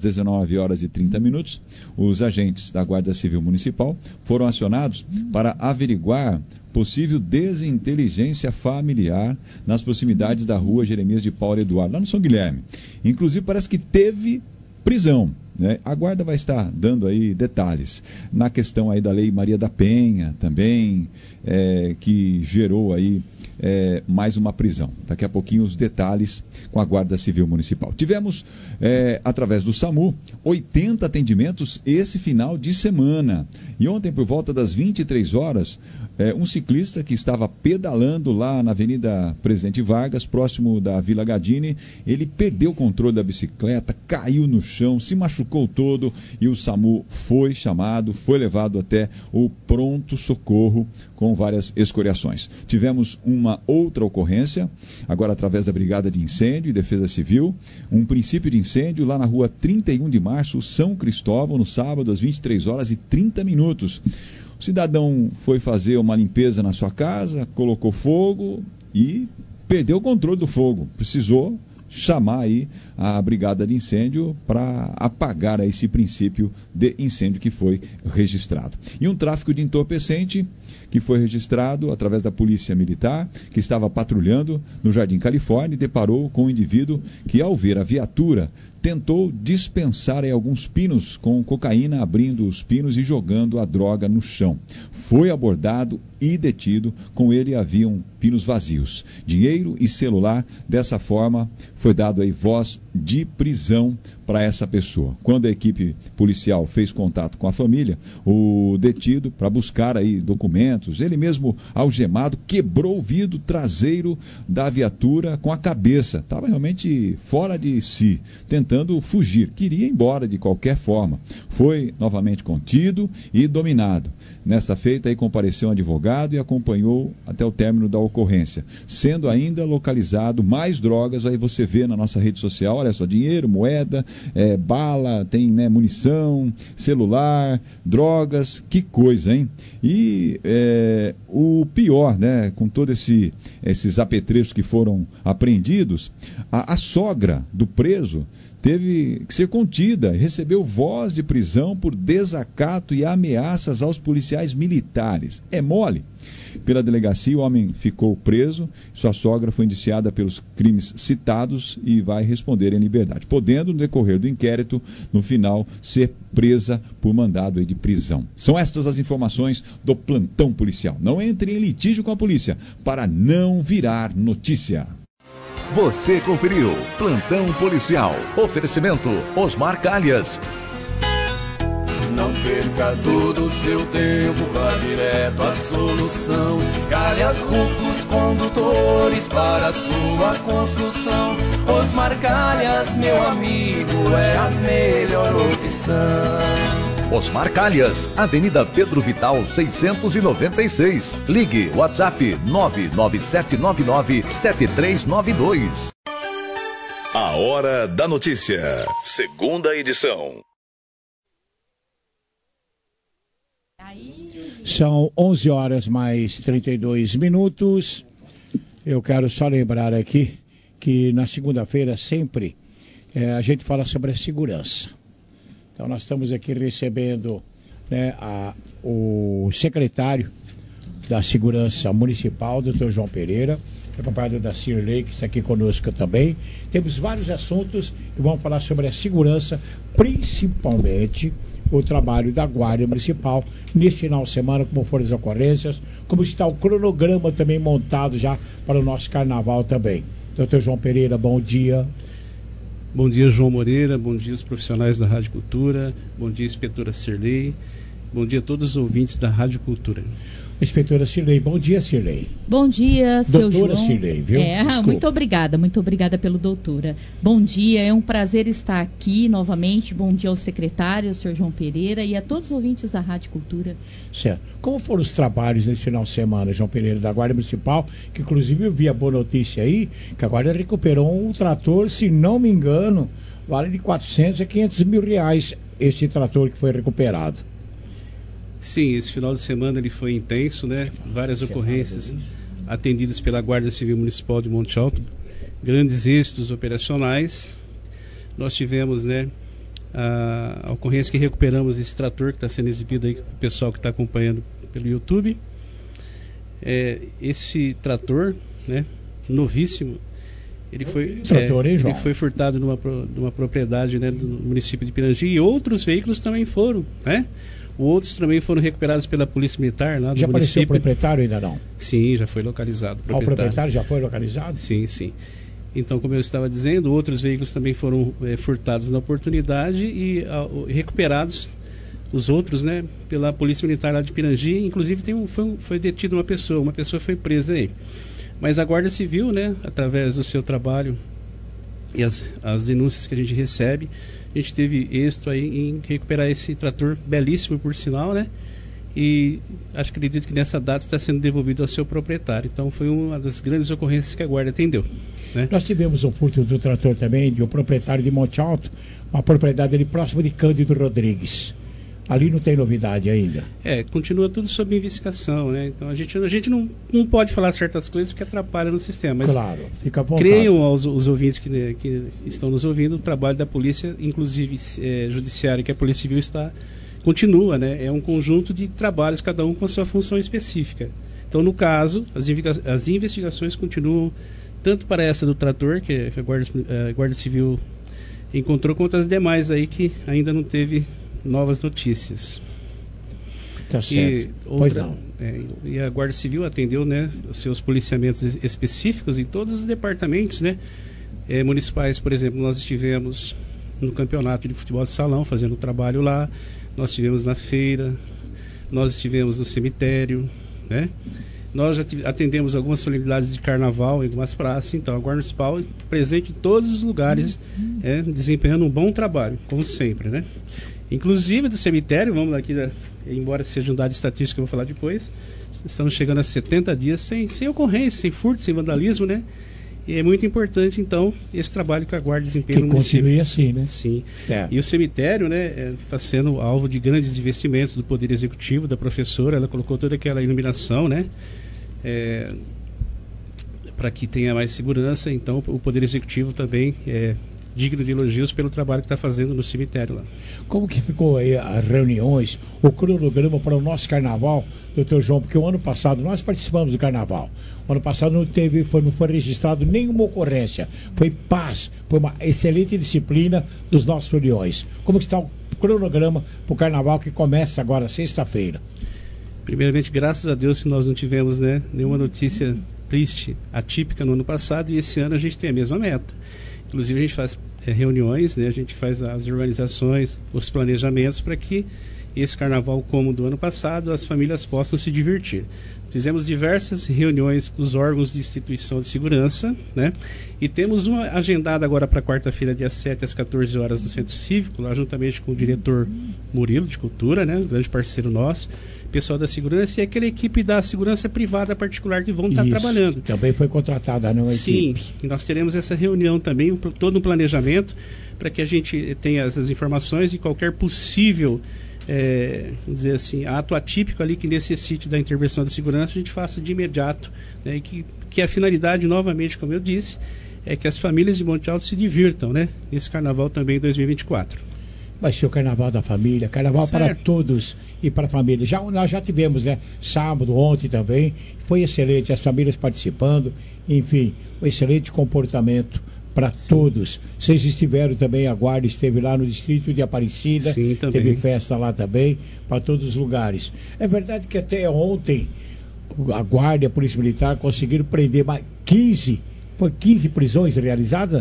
19h30, os agentes da Guarda Civil Municipal foram acionados para averiguar possível desinteligência familiar nas proximidades da rua Jeremias de Paula Eduardo, lá no São Guilherme. Inclusive, parece que teve prisão, né? A guarda vai estar dando aí detalhes na questão aí da Lei Maria da Penha também, que gerou aí mais uma prisão. Daqui a pouquinho os detalhes com a Guarda Civil Municipal. Tivemos, através do SAMU, 80 atendimentos esse final de semana. E ontem, por volta das 23 horas, um ciclista que estava pedalando lá na Avenida Presidente Vargas, próximo da Vila Gadini, ele perdeu o controle da bicicleta, caiu no chão, se machucou todo e o SAMU foi chamado, foi levado até o pronto-socorro com várias escoriações. Tivemos uma outra ocorrência, agora através da Brigada de Incêndio e Defesa Civil, um princípio de incêndio lá na rua 31 de março, São Cristóvão, no sábado, às 23h30. O cidadão foi fazer uma limpeza na sua casa, colocou fogo e perdeu o controle do fogo. Precisou chamar aí a brigada de incêndio para apagar esse princípio de incêndio que foi registrado. E um tráfico de entorpecente que foi registrado através da Polícia Militar, que estava patrulhando no Jardim Califórnia e deparou com um indivíduo que, ao ver a viatura, tentou dispensar aí alguns pinos com cocaína, abrindo os pinos e jogando a droga no chão. Foi abordado e detido. Com ele haviam pinos vazios, dinheiro e celular. Dessa forma, foi dado aí voz de prisão para essa pessoa. Quando a equipe policial fez contato com a família, o detido, para buscar aí documentos, ele mesmo algemado, quebrou o vidro traseiro da viatura com a cabeça. Estava realmente fora de si, tentando fugir. Queria ir embora de qualquer forma. Foi novamente contido e dominado. Nesta feita, aí compareceu um advogado e acompanhou até o término da ocorrência. Sendo ainda localizado mais drogas, aí você vê na nossa rede social, olha só, dinheiro, moeda, bala, tem, né, munição, celular, drogas, que coisa, hein? E o pior, né, com todos esses apetrechos que foram apreendidos, a sogra do preso teve que ser contida e recebeu voz de prisão por desacato e ameaças aos policiais militares. É mole? Pela delegacia, o homem ficou preso, sua sogra foi indiciada pelos crimes citados e vai responder em liberdade, podendo, no decorrer do inquérito, no final, ser presa por mandado de prisão. São estas as informações do plantão policial. Não entre em litígio com a polícia para não virar notícia. Você conferiu Plantão Policial. Oferecimento Osmar Calhas. Não perca todo o seu tempo, vá direto à solução. Calhas Rufos Condutores para a sua construção. Osmar Calhas, meu amigo, é a melhor opção. Osmar Calhas, Avenida Pedro Vital 696. Ligue WhatsApp 997997392. A Hora da Notícia, segunda edição. São 11h mais 32. Eu quero só lembrar aqui que na segunda-feira sempre a gente fala sobre a segurança. Então nós estamos aqui recebendo, né, o secretário da Segurança Municipal, Dr. João Pereira, acompanhado da Cirlei, que está aqui conosco também. Temos vários assuntos e vamos falar sobre a segurança, principalmente o trabalho da Guarda Municipal neste final de semana, como foram as ocorrências, como está o cronograma também montado já para o nosso carnaval também. Dr. João Pereira, bom dia. Bom dia, João Moreira, bom dia os profissionais da Rádio Cultura, bom dia, inspetora Cirlei, bom dia a todos os ouvintes da Rádio Cultura. Inspetora Cirlei, bom dia, Cirlei. Bom dia, seu João. Doutora Cirlei, viu? Muito obrigada pelo doutora. Bom dia, é um prazer estar aqui novamente. Bom dia ao secretário, ao senhor João Pereira, e a todos os ouvintes da Rádio Cultura. Certo. Como foram os trabalhos nesse final de semana, João Pereira, da Guarda Municipal, que inclusive eu vi a boa notícia aí, que a Guarda recuperou um trator, se não me engano, vale de 400 a 500 mil reais esse trator que foi recuperado. Sim, esse final de semana ele foi intenso, né? Várias ocorrências atendidas pela Guarda Civil Municipal de Monte Alto. grandes êxitos operacionais. Nós tivemos, né, a ocorrência que recuperamos esse trator que está sendo exibido aí com o pessoal que está acompanhando pelo YouTube. Esse trator, né, novíssimo, ele foi furtado numa propriedade, né, do município de Pirangi, e outros veículos também foram, né? Outros também foram recuperados pela Polícia Militar lá do já município. Já apareceu o proprietário ainda não? Sim, já foi localizado. O proprietário já foi localizado? Sim, sim. Então, como eu estava dizendo, outros veículos também foram furtados na oportunidade e recuperados, os outros, né, pela Polícia Militar lá de Pirangi. Inclusive foi detida uma pessoa foi presa aí. Mas a Guarda Civil, né, através do seu trabalho e as denúncias que a gente recebe, a gente teve êxito aí em recuperar esse trator belíssimo, por sinal, né? E acredito que nessa data está sendo devolvido ao seu proprietário. Então foi uma das grandes ocorrências que a Guarda atendeu, né? Nós tivemos um furto do trator também de um proprietário de Monte Alto, uma propriedade ali próximo de Cândido Rodrigues. Ali não tem novidade ainda. Continua tudo sob investigação, né? Então a gente não pode falar certas coisas porque atrapalha no sistema. Mas claro, fica à vontade. Creiam os ouvintes que estão nos ouvindo, o trabalho da polícia, inclusive judiciário, que a Polícia Civil continua, né? É um conjunto de trabalhos, cada um com a sua função específica. Então, no caso, as investigações continuam tanto para essa do trator, que a Guarda Civil encontrou, quanto as demais aí que ainda não teve novas notícias. Tá certo. Pois não. E a Guarda Civil atendeu, né, os seus policiamentos específicos em todos os departamentos, né, municipais. Por exemplo, nós estivemos no campeonato de futebol de salão fazendo trabalho lá, nós estivemos na feira, nós estivemos no cemitério, né? Nós já atendemos algumas solenidades de carnaval em algumas praças. Então a Guarda Municipal presente em todos os lugares, desempenhando um bom trabalho, como sempre, né? Inclusive do cemitério, vamos aqui, embora seja um dado estatístico que eu vou falar depois, estamos chegando a 70 dias sem ocorrência, sem furto, sem vandalismo, né? E é muito importante, então, esse trabalho que a Guarda desempenha no município. Que continue assim, né? Sim. Certo. E o cemitério, né, está sendo alvo de grandes investimentos do Poder Executivo, da professora. Ela colocou toda aquela iluminação, né, para que tenha mais segurança. Então, o Poder Executivo também digno de elogios pelo trabalho que está fazendo no cemitério lá. Como que ficou aí as reuniões, o cronograma para o nosso carnaval, doutor João? Porque o ano passado nós participamos do carnaval. O ano passado não foi registrado nenhuma ocorrência. Foi paz, foi uma excelente disciplina dos nossos reuniões. Como que está o cronograma para o carnaval que começa agora sexta-feira? Primeiramente, graças a Deus que nós não tivemos, né, nenhuma notícia triste, atípica no ano passado, e esse ano a gente tem a mesma meta. Inclusive a gente faz reuniões, né, a gente faz as organizações, os planejamentos para que esse carnaval, como do ano passado, as famílias possam se divertir. Fizemos diversas reuniões com os órgãos de instituição de segurança, né? E temos uma agendada agora para quarta-feira, dia 7, às 14 horas, no Centro Cívico, lá juntamente com o diretor Murilo, de Cultura, né? Um grande parceiro nosso, pessoal da segurança, e aquela equipe da segurança privada particular que vão estar trabalhando. Também foi contratada, não, a equipe? Sim, e nós teremos essa reunião também, todo um planejamento, para que a gente tenha essas informações de qualquer possível vamos dizer assim, ato atípico ali que necessite da intervenção da segurança, a gente faça de imediato, né? E que a finalidade, novamente, como eu disse, é que as famílias de Monte Alto se divirtam, né? Nesse carnaval também em 2024. Vai ser o carnaval da família, carnaval para todos e para a família. Nós já tivemos, né? Sábado, ontem também, foi excelente, as famílias participando, enfim, um excelente comportamento para todos. Vocês estiveram também, a Guarda esteve lá no distrito de Aparecida. Sim, também. Teve festa lá também, para todos os lugares. É verdade que até ontem a Guarda e a Polícia Militar conseguiram prender mais 15 prisões realizadas?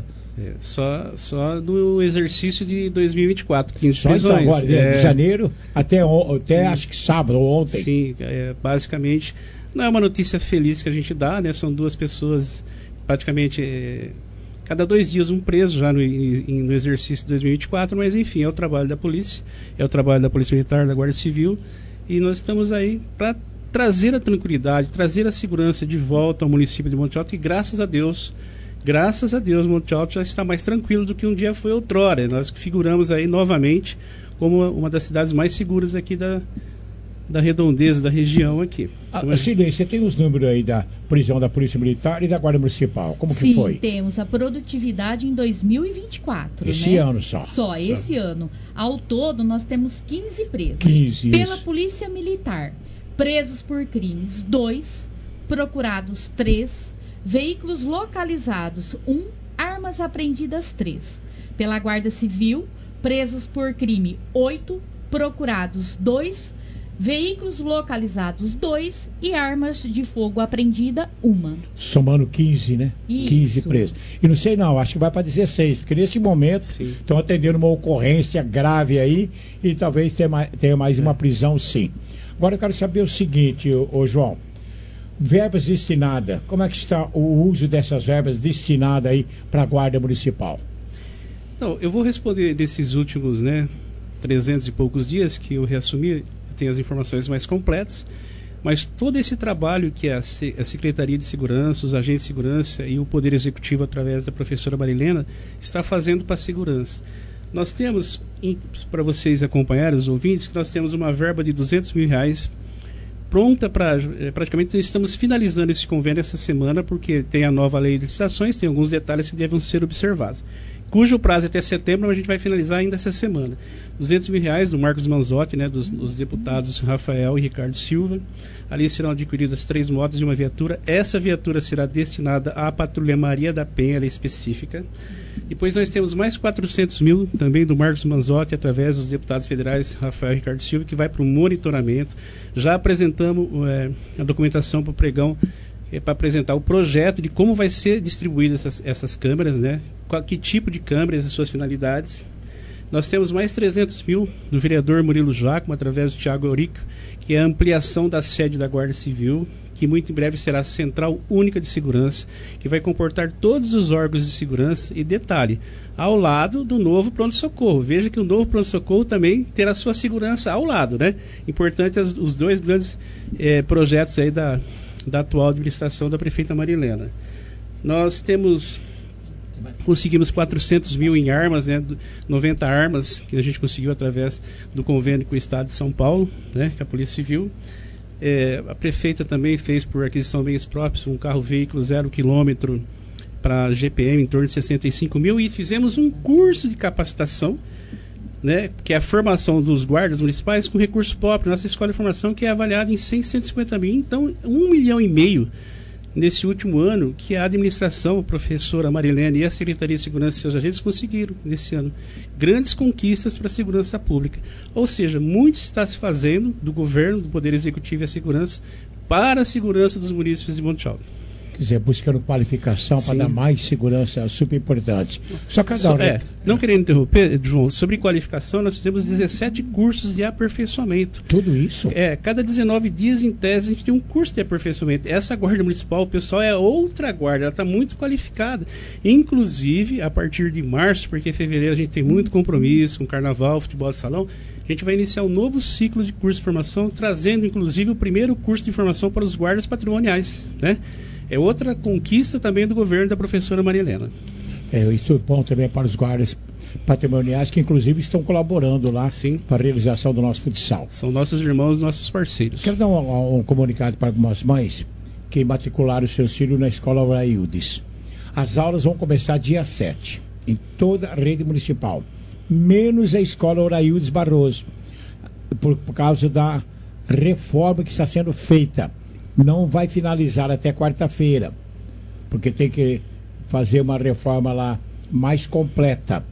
Só do exercício de 2024, 15 só prisões. Então, agora, de janeiro até acho que sábado ou ontem. Sim, basicamente, não é uma notícia feliz que a gente dá, né? São duas pessoas praticamente... cada 2 dias um preso já no exercício de 2024, mas enfim, é o trabalho da polícia, é o trabalho da Polícia Militar, da Guarda Civil, e nós estamos aí para trazer a tranquilidade, trazer a segurança de volta ao município de Monte Alto, e graças a Deus, Monte Alto já está mais tranquilo do que um dia foi outrora. Nós figuramos aí novamente como uma das cidades mais seguras aqui da redondeza da região aqui. Silene, você tem os números aí da prisão da Polícia Militar e da Guarda Municipal? Como Sim, que foi? Sim, temos a produtividade em 2024. Esse ano só. Só esse ano. Ao todo, nós temos 15 presos. 15, pela isso. Polícia Militar. Presos por crimes, 2. Procurados, 3. Veículos localizados, 1. Armas apreendidas, 3. Pela Guarda Civil, presos por crime, 8. Procurados, 2. Veículos localizados, 2. E armas de fogo apreendida, 1. Somando 15, né? Isso. 15 presos. E não sei não, acho que vai para 16, porque neste momento estão atendendo uma ocorrência grave aí e talvez tenha mais uma prisão, sim. Agora eu quero saber o seguinte, ô João. Verbas destinadas, como é que está o uso dessas verbas destinadas aí para a Guarda Municipal? Não, eu vou responder desses últimos, 300 e poucos dias que eu reassumi, tem as informações mais completas, mas todo esse trabalho que a Secretaria de Segurança, os agentes de segurança e o Poder Executivo, através da professora Marilena, está fazendo para a segurança. Nós temos, para vocês acompanharem, os ouvintes, que nós temos uma verba de R$200 mil pronta para, praticamente estamos finalizando esse convênio essa semana, porque tem a nova lei de licitações, tem alguns detalhes que devem ser observados, cujo prazo é até setembro, mas a gente vai finalizar ainda essa semana. R$200 mil do Marcos Manzotti, dos deputados Rafael e Ricardo Silva. Ali serão adquiridas 3 motos e uma viatura. Essa viatura será destinada à Patrulha Maria da Penha, ela é específica. Depois nós temos mais 400 mil também do Marcos Manzotti, através dos deputados federais Rafael e Ricardo Silva, que vai para o monitoramento. Já apresentamos a documentação para o pregão, para apresentar o projeto de como vai ser distribuída essas câmeras, que tipo de câmeras e suas finalidades. Nós temos mais 300 mil do vereador Murilo Jacome, através do Thiago Eurico, que é a ampliação da sede da Guarda Civil, que muito em breve será a Central Única de Segurança, que vai comportar todos os órgãos de segurança e, detalhe, ao lado do novo pronto-socorro. Veja que o novo pronto-socorro também terá sua segurança ao lado, Importante os 2 grandes projetos aí da atual administração da prefeita Marilena. Nós conseguimos 400 mil em armas, 90 armas que a gente conseguiu através do convênio com o Estado de São Paulo, com a Polícia Civil. A prefeita também fez, por aquisição de bens próprios, um carro-veículo 0 km para GPM em torno de 65 mil, e fizemos um curso de capacitação, que é a formação dos guardas municipais com recurso próprio, nossa escola de formação, que é avaliada em 150 mil. Então, R$1,5 milhão nesse último ano, que a administração, a professora Marilene e a Secretaria de Segurança e seus agentes conseguiram nesse ano grandes conquistas para a segurança pública. Ou seja, muito está se fazendo do governo, do Poder Executivo e a segurança para a segurança dos municípios de Monte Alto. Quer dizer, buscando qualificação para dar mais segurança, super importante. Só cada hora. Não querendo interromper, João, sobre qualificação, nós fizemos 17 cursos de aperfeiçoamento. Tudo isso? Cada 19 dias, em tese, a gente tem um curso de aperfeiçoamento. Essa guarda municipal, o pessoal é outra guarda, ela está muito qualificada. Inclusive, a partir de março, porque em fevereiro a gente tem muito compromisso com carnaval, futebol de salão, a gente vai iniciar um novo ciclo de curso de formação, trazendo, inclusive, o primeiro curso de formação para os guardas patrimoniais, É outra conquista também do governo da professora Maria Helena. Isso é bom também para os guardas patrimoniais, que inclusive estão colaborando lá para a realização do nosso futsal. São nossos irmãos, nossos parceiros. Quero dar um comunicado para algumas mães que matricularam seus filhos na escola Oraildes. As aulas vão começar dia 7, em toda a rede municipal, menos a escola Oraildes Barroso, por causa da reforma que está sendo feita. Não vai finalizar até quarta-feira, porque tem que fazer uma reforma lá mais completa.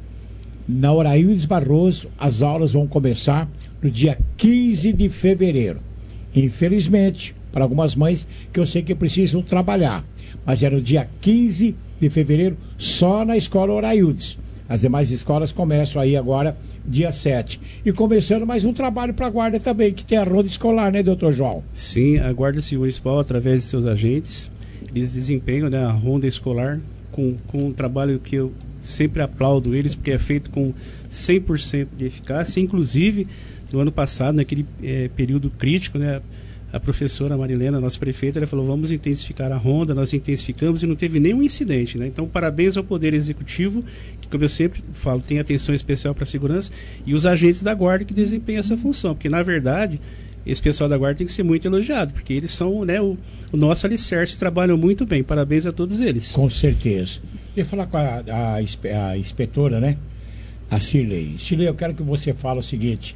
Na Oraildes Barroso, as aulas vão começar no dia 15 de fevereiro. Infelizmente, para algumas mães que eu sei que precisam trabalhar, mas é no dia 15 de fevereiro só na escola Oraildes. As demais escolas começam aí agora, dia 7. E começando mais um trabalho para a Guarda também, que tem a ronda escolar, doutor João? Sim, a Guarda Civil Municipal, através de seus agentes, eles desempenham a ronda escolar com um trabalho que eu sempre aplaudo eles, porque é feito com 100% de eficácia. Inclusive, no ano passado, naquele período crítico, a professora Marilena, nossa prefeita, ela falou, vamos intensificar a ronda, nós intensificamos e não teve nenhum incidente. Então, parabéns ao Poder Executivo, que, como eu sempre falo, tem atenção especial para a segurança, e os agentes da Guarda que desempenham essa função, porque, na verdade, esse pessoal da guarda tem que ser muito elogiado, porque eles são, né, o nosso alicerce, trabalham muito bem. Parabéns a todos eles. Com certeza. Eu ia falar com a inspetora, né? A Cirlei. Cirlei, eu quero que você fale o seguinte,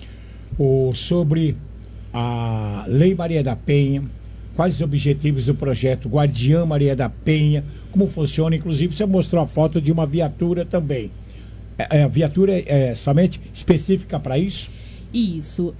sobre a Lei Maria da Penha, quais os objetivos do projeto Guardiã Maria da Penha, como funciona. Inclusive você mostrou a foto de uma viatura também. A viatura é somente específica para isso? Isso.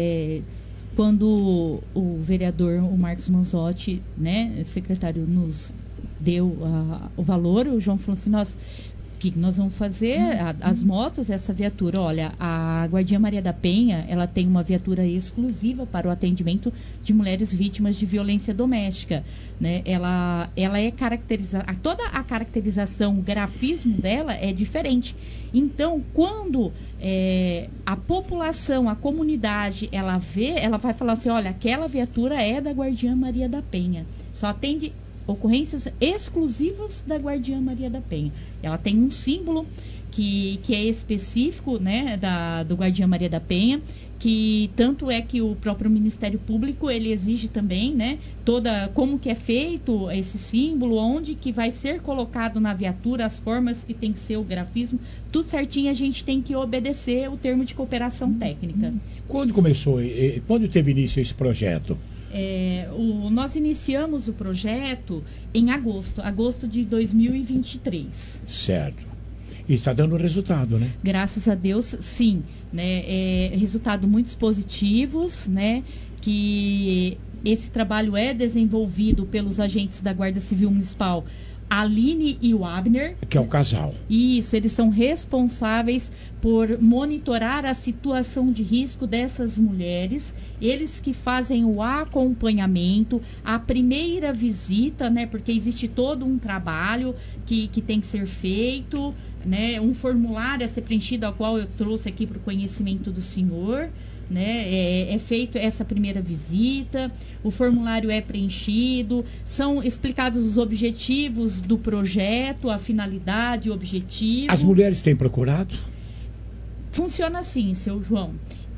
Quando o vereador, o Marcos Manzotti, né, secretário, nos deu o valor, o João falou assim, o que nós vamos fazer? As motos, essa viatura, olha, a Guardiã Maria da Penha, ela tem uma viatura exclusiva para o atendimento de mulheres vítimas de violência doméstica, né? Ela é caracterizada, toda a caracterização, o grafismo dela é diferente. Então, quando a população, a comunidade, ela vê, ela vai falar assim, olha, aquela viatura é da Guardiã Maria da Penha. Só atende ocorrências exclusivas da Guardiã Maria da Penha. Ela tem um símbolo que é específico, né, do Guardiã Maria da Penha, que tanto é que o próprio Ministério Público, ele exige também, né, como que é feito esse símbolo, onde que vai ser colocado na viatura, as formas que tem que ser o grafismo, tudo certinho, a gente tem que obedecer o termo de cooperação técnica. Quando começou, quando teve início esse projeto? Nós iniciamos o projeto em agosto de 2023. Certo. E está dando resultado, né? Graças a Deus, sim. Né? Resultados muito positivos, né? Que esse trabalho é desenvolvido pelos agentes da Guarda Civil Municipal, a Aline e o Abner. Que é o casal. Isso, eles são responsáveis por monitorar a situação de risco dessas mulheres. Eles que fazem o acompanhamento, a primeira visita, né? Porque existe todo um trabalho que tem que ser feito, né? Um formulário a ser preenchido, ao qual eu trouxe aqui para o conhecimento do senhor. Né? É feito essa primeira visita, o formulário é preenchido, são explicados os objetivos do projeto, a finalidade, o objetivo. As mulheres têm procurado? Funciona assim, seu João.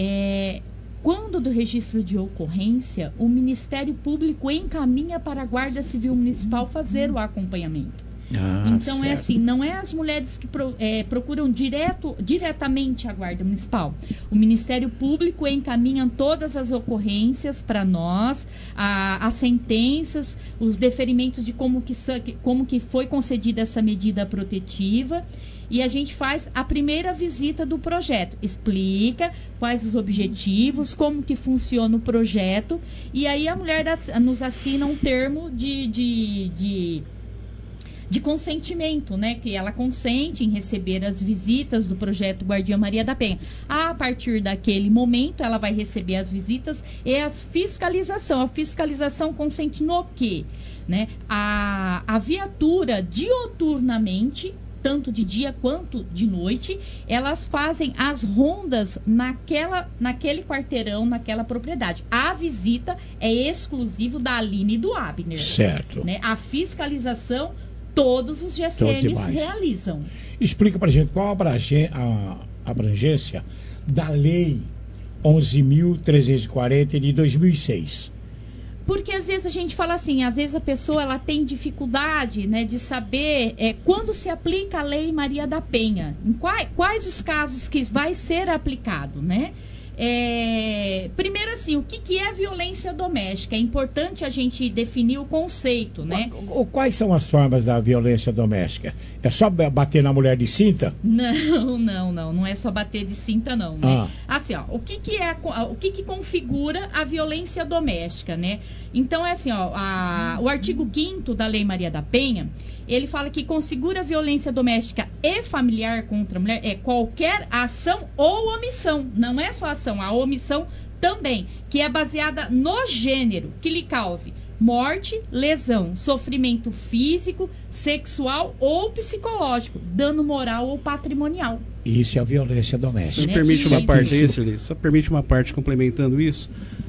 Quando do registro de ocorrência, o Ministério Público encaminha para a Guarda Civil Municipal fazer o acompanhamento. Então, certo. Assim, não é as mulheres que procuram diretamente a Guarda Municipal. O Ministério Público encaminha todas as ocorrências para nós, as sentenças, os deferimentos de como que foi concedida essa medida protetiva, e a gente faz a primeira visita do projeto, explica quais os objetivos, como que funciona o projeto, e aí a mulher nos assina um termo de consentimento, né? Que ela consente em receber as visitas do projeto Guardiã Maria da Penha. A partir daquele momento, ela vai receber as visitas e a fiscalização. A fiscalização consente no quê? Né? A viatura, dioturnamente, tanto de dia quanto de noite, elas fazem as rondas naquele quarteirão, naquela propriedade. A visita é exclusivo da Aline e do Abner. Certo. Né? A fiscalização, todos os GCNs realizam. Explica pra gente qual a abrangência da Lei 11.340 de 2006. Porque às vezes a gente fala assim, às vezes a pessoa ela tem dificuldade, né, de saber quando se aplica a Lei Maria da Penha, em quais os casos que vai ser aplicado, né? Primeiro assim, o que é violência doméstica? É importante a gente definir o conceito, né? Quais são as formas da violência doméstica? É só bater na mulher de cinta? Não é só bater de cinta, não, né? Assim, ó, o que configura a violência doméstica, né? Então é assim, ó, o artigo 5º da Lei Maria da Penha, ele fala que configura violência doméstica e familiar contra a mulher qualquer ação ou omissão. Não é só ação, a omissão também, que é baseada no gênero, que lhe cause morte, lesão, sofrimento físico, sexual ou psicológico, dano moral ou patrimonial. Isso é a violência doméstica. Só permite uma parte complementando isso.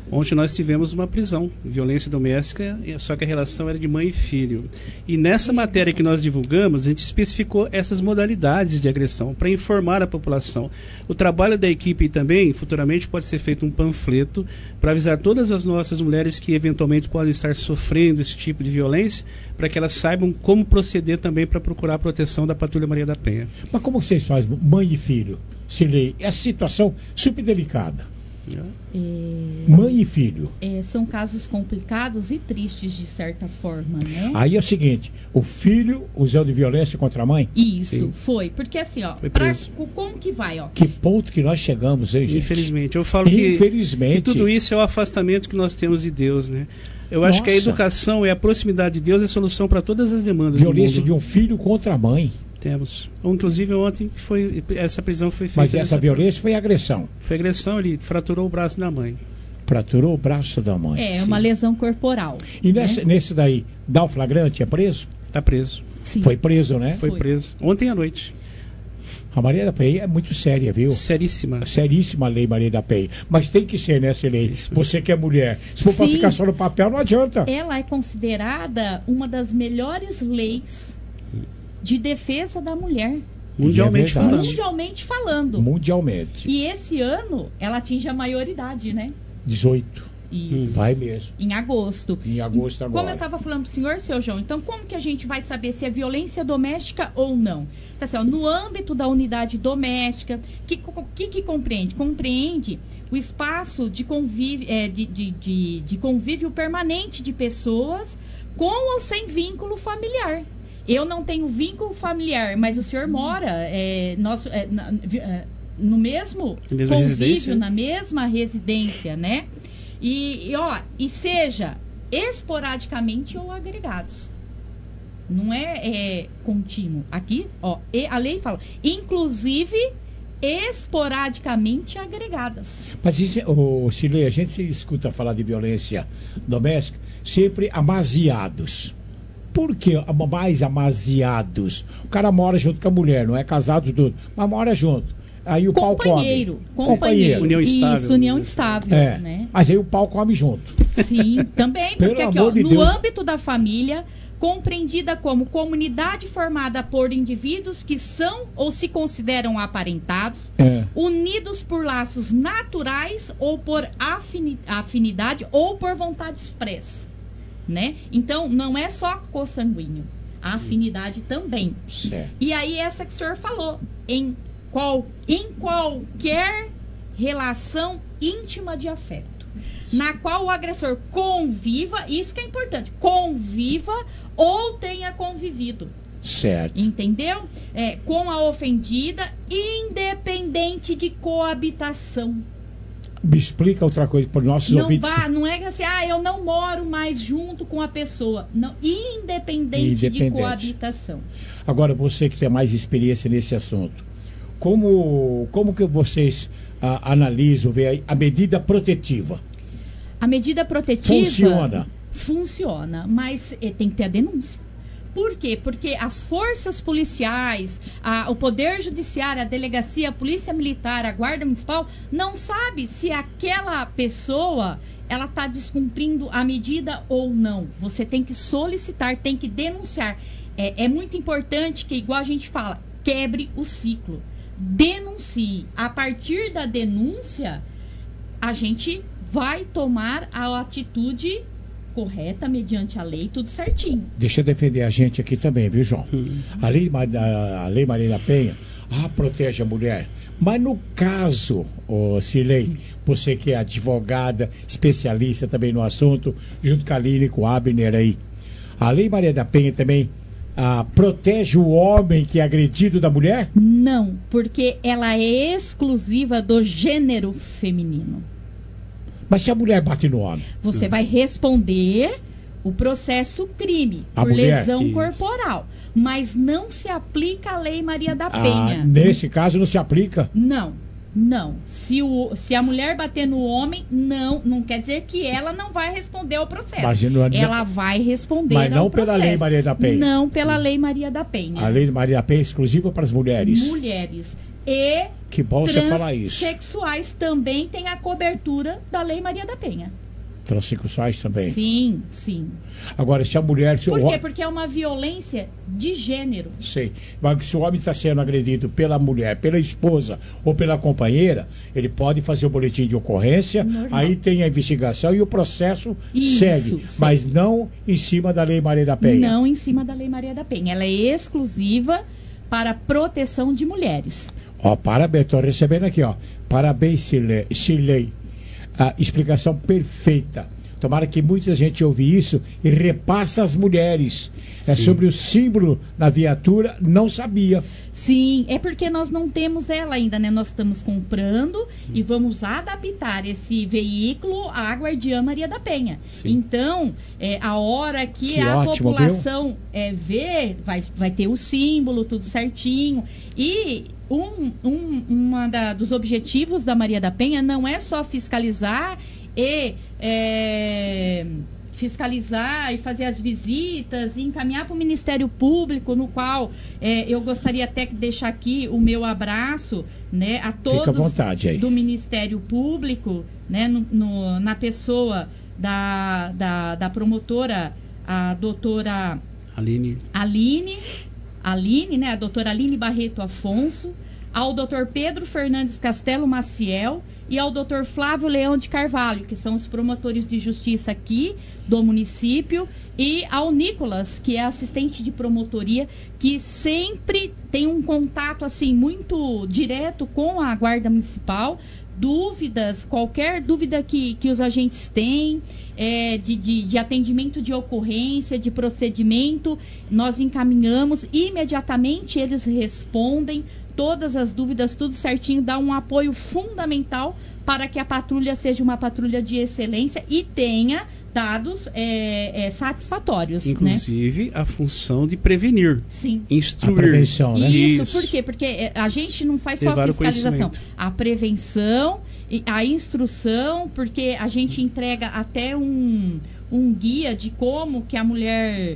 Ontem nós tivemos uma prisão, violência doméstica, só que a relação era de mãe e filho. E nessa matéria que nós divulgamos, a gente especificou essas modalidades de agressão para informar a população. O trabalho da equipe também, futuramente, pode ser feito um panfleto para avisar todas as nossas mulheres que eventualmente podem estar sofrendo esse tipo de violência, para que elas saibam como proceder também para procurar a proteção da Patrulha Maria da Penha. Mas como vocês fazem, mãe e filho? Silei, essa situação super delicada. Mãe e filho. São casos complicados e tristes, de certa forma, né? Aí é o seguinte, o filho usando violência contra a mãe? Isso, Sim. foi. Porque assim, ó, como que vai, ó? Que ponto que nós chegamos, hein, gente? Infelizmente. Eu falo que tudo isso é o afastamento que nós temos de Deus, né? Eu acho que a educação é a proximidade de Deus, é a solução para todas as demandas violência do mundo. De um filho contra a mãe. Temos. Inclusive ontem essa prisão foi feita. Mas essa violência foi agressão. Foi agressão, ele fraturou o braço da mãe. Fraturou o braço da mãe. É uma lesão corporal. E nesse daí, dá o flagrante, é preso? Está preso. Sim. Foi preso, né? Foi preso. Ontem à noite. A Maria da Penha é muito séria, viu? Seríssima. Seríssima a lei Maria da Penha. Mas tem que ser, né, lei? Você que é mulher. Se for para ficar só no papel, não adianta. Ela é considerada uma das melhores leis de defesa da mulher. Mundialmente falando. Mundialmente falando. Mundialmente. E esse ano ela atinge a maioridade, né? 18. Isso. Vai mesmo. Em agosto. Em agosto agora. Como eu estava falando pro senhor, seu João, então como que a gente vai saber se é violência doméstica ou não? Tá assim, ó, no âmbito da unidade doméstica, que compreende? Compreende o espaço de convívio, de convívio permanente de pessoas com ou sem vínculo familiar. Eu não tenho vínculo familiar, mas o senhor mora no mesmo convívio, na mesma residência, né? E seja esporadicamente ou agregados. Não é contínuo. Aqui, ó, a lei fala, inclusive esporadicamente agregadas. Mas isso, Silei, a gente escuta falar de violência doméstica, sempre amaziados. Por que mais amaziados? O cara mora junto com a mulher, não é casado tudo, mas mora junto. Aí o pau come. Companheiro. União estável. Isso, união estável. Né? Mas aí o pau come junto. Sim, também. Porque aqui, ó, no âmbito da família, compreendida como comunidade formada por indivíduos que são ou se consideram aparentados, unidos por laços naturais ou por afinidade ou por vontade expressa. Né? Então, não é só consanguíneo. A afinidade também. Certo. E aí, essa que o senhor falou, em qualquer relação íntima de afeto, na qual o agressor conviva, isso que é importante, conviva ou tenha convivido. Certo. Entendeu? Com a ofendida, independente de coabitação. Me explica outra coisa para os nossos ouvintes. Não é assim, eu não moro mais junto com a pessoa. Não, independente de coabitação. Agora, você que tem mais experiência nesse assunto, como que vocês analisam, vê a medida protetiva? A medida protetiva funciona, mas tem que ter a denúncia. Por quê? Porque as forças policiais, o Poder Judiciário, a Delegacia, a Polícia Militar, a Guarda Municipal, não sabe se aquela pessoa ela está descumprindo a medida ou não. Você tem que solicitar, tem que denunciar. É muito importante que, igual a gente fala, quebre o ciclo. Denuncie. A partir da denúncia, a gente vai tomar a atitude correta, mediante a lei, tudo certinho. Deixa eu defender a gente aqui também, viu, João? A lei Maria da Penha protege a mulher. Mas no caso, Silei, você que é advogada, especialista também no assunto, junto com a Aline e com o Abner aí, a lei Maria da Penha também protege o homem que é agredido da mulher? Não, porque ela é exclusiva do gênero feminino. Mas se a mulher bate no homem? Você vai responder o processo crime por lesão corporal. Mas não se aplica a lei Maria da Penha. Nesse caso não se aplica? Não. Se a mulher bater no homem, não quer dizer que ela não vai responder ao processo. Ela vai responder ao processo. Mas não pela lei Maria da Penha? Não pela lei Maria da Penha. A lei Maria da Penha é exclusiva para as mulheres? Mulheres. E Que bom você falar isso. Transsexuais também têm a cobertura da Lei Maria da Penha. Transsexuais também? Sim, sim. Agora, se a mulher... Por quê? Porque é uma violência de gênero. Sei. Mas se o homem está sendo agredido pela mulher, pela esposa ou pela companheira, ele pode fazer o boletim de ocorrência, aí tem a investigação e o processo segue. Mas não em cima da Lei Maria da Penha. Não em cima da Lei Maria da Penha. Ela é exclusiva para proteção de mulheres. Ó, parabéns, estou recebendo aqui, ó. Parabéns, Shirley. A explicação perfeita. Tomara que muita gente ouve isso e repassa às mulheres. É sobre o símbolo na viatura, não sabia. Sim, é porque nós não temos ela ainda, né? Nós estamos comprando e vamos adaptar esse veículo à Guardiã Maria da Penha. Sim. Então, a hora que a ótimo, população ver, vai ter o símbolo, tudo certinho. E dos objetivos da Maria da Penha não é só fiscalizar e fazer as visitas e encaminhar para o Ministério Público, no qual eu gostaria até de deixar aqui o meu abraço, né, a todos. Fica à vontade aí. Do Ministério Público, né, na pessoa da promotora, a doutora Aline, né, a doutora Aline Barreto Afonso, ao doutor Pedro Fernandes Castelo Maciel e ao doutor Flávio Leão de Carvalho, que são os promotores de justiça aqui do município, e ao Nicolas, que é assistente de promotoria, que sempre tem um contato assim muito direto com a Guarda Municipal. Qualquer dúvida que os agentes têm, de atendimento de ocorrência, de procedimento, nós encaminhamos, imediatamente eles respondem todas as dúvidas, tudo certinho, dá um apoio fundamental para que a patrulha seja uma patrulha de excelência e tenha dados satisfatórios. Inclusive, né? A função de prevenir. Sim. Instruir. A prevenção, né? Isso, por quê? Porque a gente não faz só a fiscalização. A prevenção, a instrução, porque a gente entrega até um guia de como que a mulher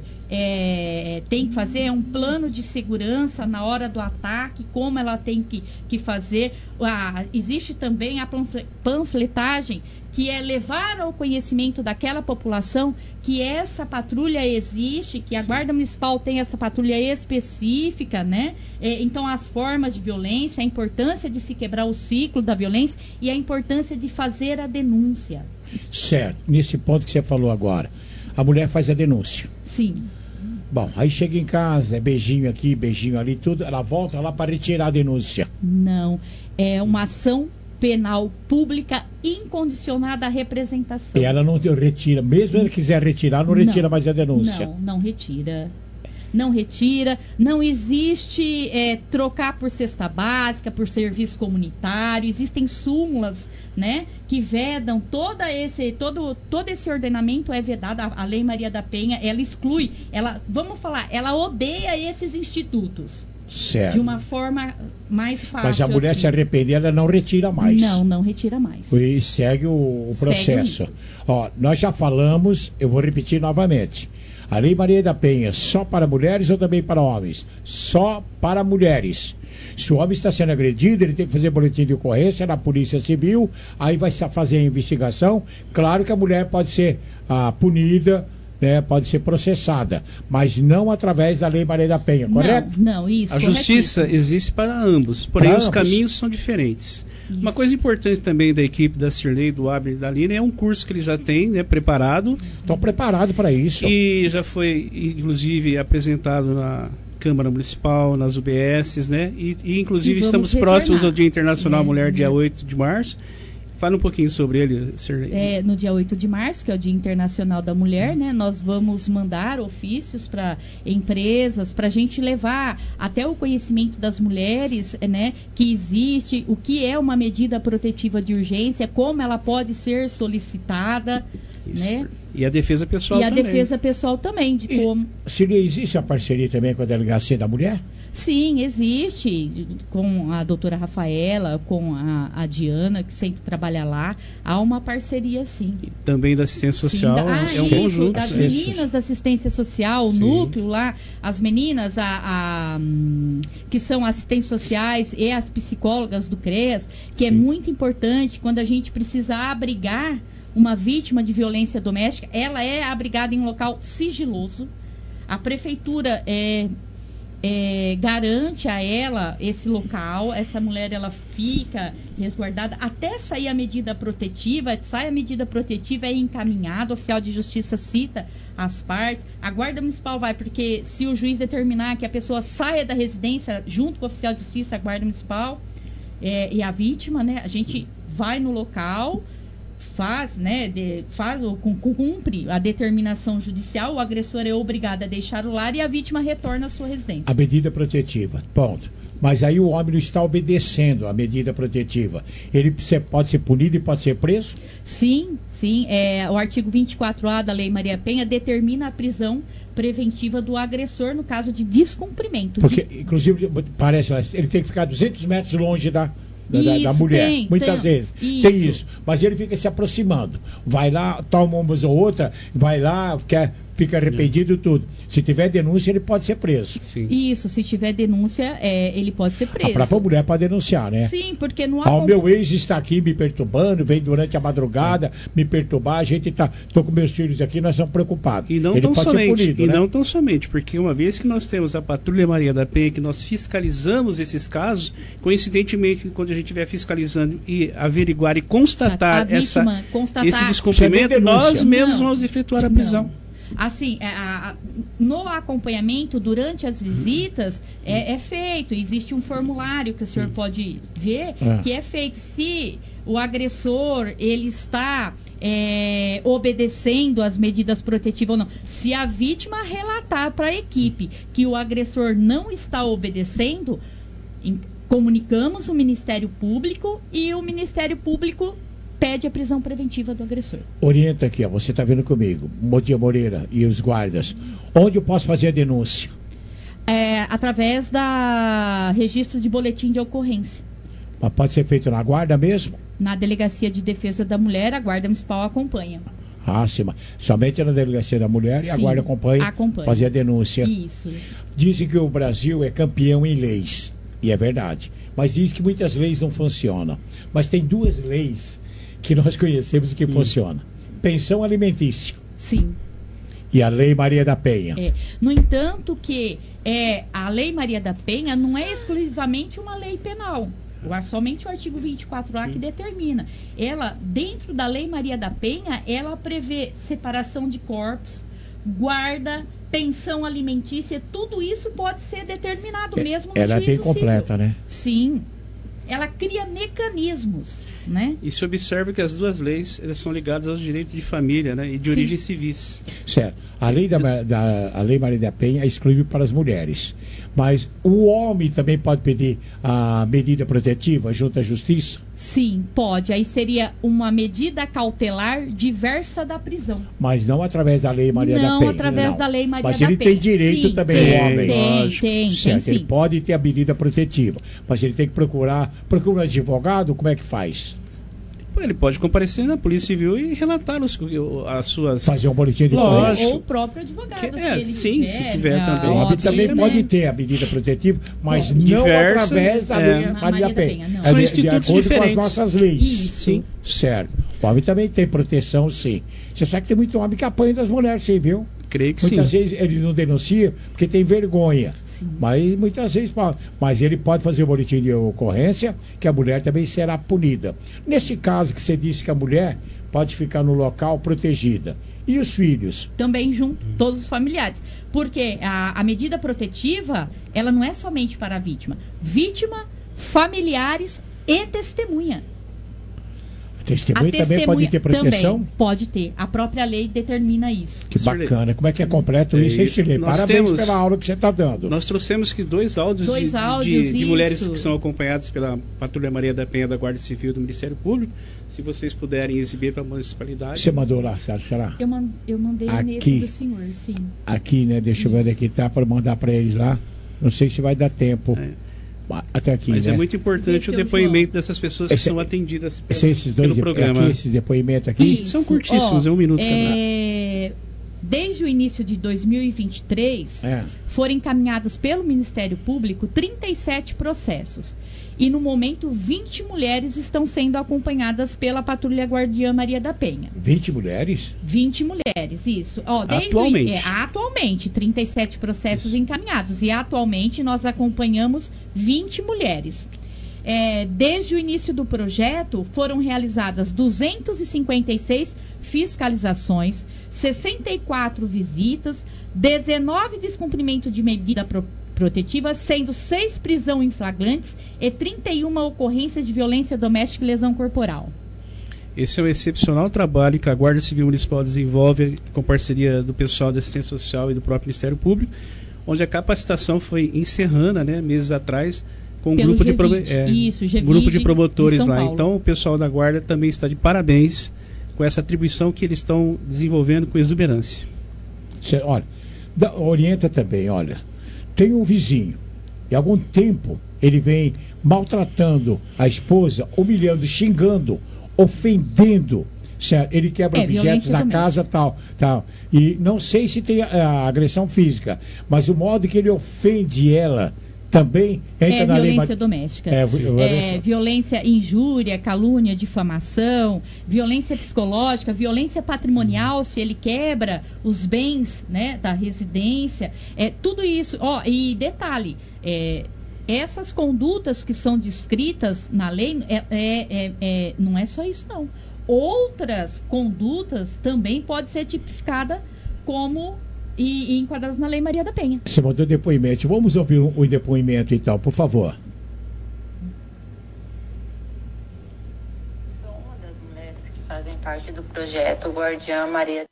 tem que fazer, um plano de segurança na hora do ataque, como ela tem que fazer. Existe também a panfletagem, que é levar ao conhecimento daquela população que essa patrulha existe, que a Guarda Municipal tem essa patrulha específica, né? Então, as formas de violência, a importância de se quebrar o ciclo da violência e a importância de fazer a denúncia. Certo. Nesse ponto que você falou agora, a mulher faz a denúncia. Sim. Bom, aí chega em casa, beijinho aqui, beijinho ali, tudo, ela volta lá para retirar a denúncia. Não, é uma ação penal pública incondicionada à representação. E ela não retira, mesmo se ela quiser retirar, não retira mais a denúncia. Não retira. Não retira, não existe trocar por cesta básica, por serviço comunitário, existem súmulas, né, que vedam todo esse ordenamento é vedado. A Lei Maria da Penha, ela exclui, ela odeia esses institutos. Certo. De uma forma mais fácil. Mas a mulher assim, se arrepender, ela não retira mais. Não retira mais. E segue o processo. Ó, nós já falamos, eu vou repetir novamente. A Lei Maria da Penha, só para mulheres ou também para homens? Só para mulheres. Se o homem está sendo agredido, ele tem que fazer boletim de ocorrência na Polícia Civil, aí vai fazer a investigação. Claro que a mulher pode ser punida, né, pode ser processada, mas não através da Lei Maria da Penha, correto? Não, isso. A justiça existe para ambos, porém os caminhos são diferentes. Isso. Uma coisa importante também da equipe da Shirley, do Abner e da Aline, é um curso que eles já têm, né, preparado. Estão preparados para isso. E já foi, inclusive, apresentado na Câmara Municipal, nas UBSs, né? E inclusive, estamos próximos ao Dia Internacional Mulher, dia 8 de março. Fala um pouquinho sobre ele, Shirley. No dia 8 de março, que é o Dia Internacional da Mulher, né, nós vamos mandar ofícios para empresas, para a gente levar até o conhecimento das mulheres, né, que existe, o que é uma medida protetiva de urgência, como ela pode ser solicitada. Né? E a defesa pessoal também. E a defesa pessoal também, de como... Existe a parceria também com a Delegacia da Mulher? Sim, existe. Com a doutora Rafaela, com a Diana, que sempre trabalha lá, há uma parceria, sim. E também da assistência social, é um conjunto. Das meninas da assistência social, o núcleo lá, as meninas que são assistentes sociais e as psicólogas do CREAS, que é muito importante quando a gente precisa abrigar uma vítima de violência doméstica. Ela é abrigada em um local sigiloso. A prefeitura garante a ela esse local, essa mulher ela fica resguardada até sair a medida protetiva. Sai a medida protetiva, é encaminhado, o oficial de justiça cita as partes, a guarda municipal vai, porque se o juiz determinar que a pessoa saia da residência junto com o oficial de justiça, a guarda municipal e a vítima, né, a gente vai no local, cumpre a determinação judicial, o agressor é obrigado a deixar o lar e a vítima retorna à sua residência. A medida protetiva, ponto. Mas aí o homem não está obedecendo a medida protetiva. Ele pode ser punido e pode ser preso? Sim. O artigo 24A da Lei Maria Penha determina a prisão preventiva do agressor no caso de descumprimento. Porque, inclusive, parece, ele tem que ficar 200 metros longe da mulher, muitas vezes tem isso, mas ele fica se aproximando, vai lá, toma uma ou outra, vai lá, fica arrependido tudo. Se tiver denúncia, ele pode ser preso. Sim. Isso, se tiver denúncia, ele pode ser preso. A própria mulher pode denunciar, né? Sim, porque não há... O meu ex está aqui me perturbando, vem durante a madrugada me perturbar, a gente tô com meus filhos aqui, nós estamos preocupados. E não ele tão pode somente, ser punido, e né? não tão somente, porque uma vez que nós temos a Patrulha Maria da Penha, que nós fiscalizamos esses casos, coincidentemente, quando a gente estiver fiscalizando e averiguar e constatar esse descumprimento, nós mesmos vamos efetuar a prisão. Assim, no acompanhamento, durante as visitas, é feito. Existe um formulário que o senhor pode ver, que é feito. Se o agressor ele está obedecendo às medidas protetivas ou não. Se a vítima relatar para a equipe que o agressor não está obedecendo, comunicamos o Ministério Público e o Ministério Público pede a prisão preventiva do agressor. Orienta aqui, você está vendo comigo, Modia Moreira e os guardas. Onde eu posso fazer a denúncia? Através da registro de boletim de ocorrência. Mas pode ser feito na guarda mesmo? Na Delegacia de Defesa da Mulher, a Guarda Municipal acompanha. Sim, somente na Delegacia da Mulher. Sim, e a Guarda acompanha. Fazer a denúncia. Isso. Dizem que o Brasil é campeão em leis, e é verdade. Mas diz que muitas leis não funcionam. Mas tem duas leis que nós conhecemos e que funcionam. Pensão alimentícia. Sim. E a Lei Maria da Penha. No entanto que a Lei Maria da Penha não é exclusivamente uma lei penal. Somente o artigo 24A que determina. Ela, dentro da Lei Maria da Penha, ela prevê separação de corpos, guarda, pensão alimentícia, tudo isso pode ser determinado mesmo no juízo civil. Ela é bem completa, né? Sim. Ela cria mecanismos, né? E se observa que as duas leis elas são ligadas aos direitos de família, né? E de origem civis. Certo. A lei a Lei Maria da Penha é exclusiva para as mulheres. Mas o homem também pode pedir a medida protetiva junto à justiça? Sim, pode. Aí seria uma medida cautelar diversa da prisão. Mas não através da Lei Maria da Penha. Não através da Lei Maria da Penha. Mas ele tem direito também, o homem. Tem, certo, tem, ele pode ter a medida protetiva. Mas ele tem que procurar um advogado, como é que faz? Ele pode comparecer na Polícia Civil e relatar as suas... Fazer um boletim de ocorrência. Ou o próprio advogado, se tiver também. O homem também pode ter a medida protetiva, mas não através da Lei Maria da Penha. São institutos de acordo diferentes. com as nossas leis. Sim. Certo. O homem também tem proteção, sim. Você sabe que tem muito homem que apanha das mulheres, sim, viu? Creio que muitas vezes ele não denuncia porque tem vergonha. Sim. Mas muitas vezes pode. Mas ele pode fazer o boletim de ocorrência, que a mulher também será punida. Neste caso que você disse que a mulher pode ficar no local protegida. E os filhos? Também junto, todos os familiares. Porque a medida protetiva, ela não é somente para a vítima. Vítima, familiares e testemunha. Testemunha também pode ter proteção? Também pode ter. A própria lei determina isso. Que bacana. Como é que é completo isso, hein, Chile? Parabéns pela aula que você está dando. Nós trouxemos que dois áudios de mulheres que são acompanhadas pela Patrulha Maria da Penha da Guarda Civil do Ministério Público. Se vocês puderem exibir para a municipalidade. Você mandou lá, será? Eu mandei aqui, nesse do senhor, sim. Aqui, né? Deixa eu ver onde é que tá para mandar para eles lá. Não sei se vai dar tempo até aqui. Mas né? é muito importante o depoimento dessas pessoas que são atendidas pelo programa. Esses depoimentos aqui? São curtíssimos, é um minuto cada. Desde o início de 2023, foram encaminhados pelo Ministério Público 37 processos. E, no momento, 20 mulheres estão sendo acompanhadas pela Patrulha Guardiã Maria da Penha. 20 mulheres? 20 mulheres, isso. Atualmente, 37 processos encaminhados. E, atualmente, nós acompanhamos 20 mulheres. Desde o início do projeto, foram realizadas 256 fiscalizações, 64 visitas, 19 descumprimento de medida protetiva, sendo 6 prisão em flagrantes e 31 ocorrências de violência doméstica e lesão corporal. Esse é um excepcional trabalho que a Guarda Civil Municipal desenvolve com parceria do pessoal da Assistência Social e do próprio Ministério Público, onde a capacitação foi encerrando, meses atrás, com um grupo de promotores lá. Então, o pessoal da Guarda também está de parabéns com essa atribuição que eles estão desenvolvendo com exuberância. Olha, orienta também, tem um vizinho, e há algum tempo ele vem maltratando a esposa, humilhando, xingando, ofendendo, certo? Ele quebra objetos na casa, tal. E não sei se tem a agressão física, mas o modo que ele ofende ela também entra na lei. Violência doméstica. Violência, injúria, calúnia, difamação, violência psicológica, violência patrimonial, se ele quebra os bens, da residência. Tudo isso. E detalhe, essas condutas que são descritas na lei, não é só isso, não. Outras condutas também podem ser tipificadas como e enquadradas na Lei Maria da Penha. Você mandou depoimento. Vamos ouvir o depoimento, então, por favor. Sou uma das mulheres que fazem parte do projeto Guardiã Maria.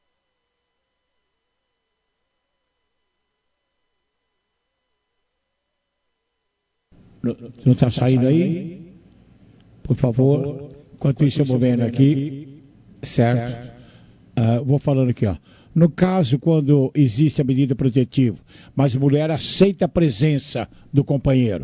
Não está saindo aí? Por favor. Enquanto isso, eu vou vendo aqui. Certo? Vou falando aqui, No caso, quando existe a medida protetiva, mas a mulher aceita a presença do companheiro.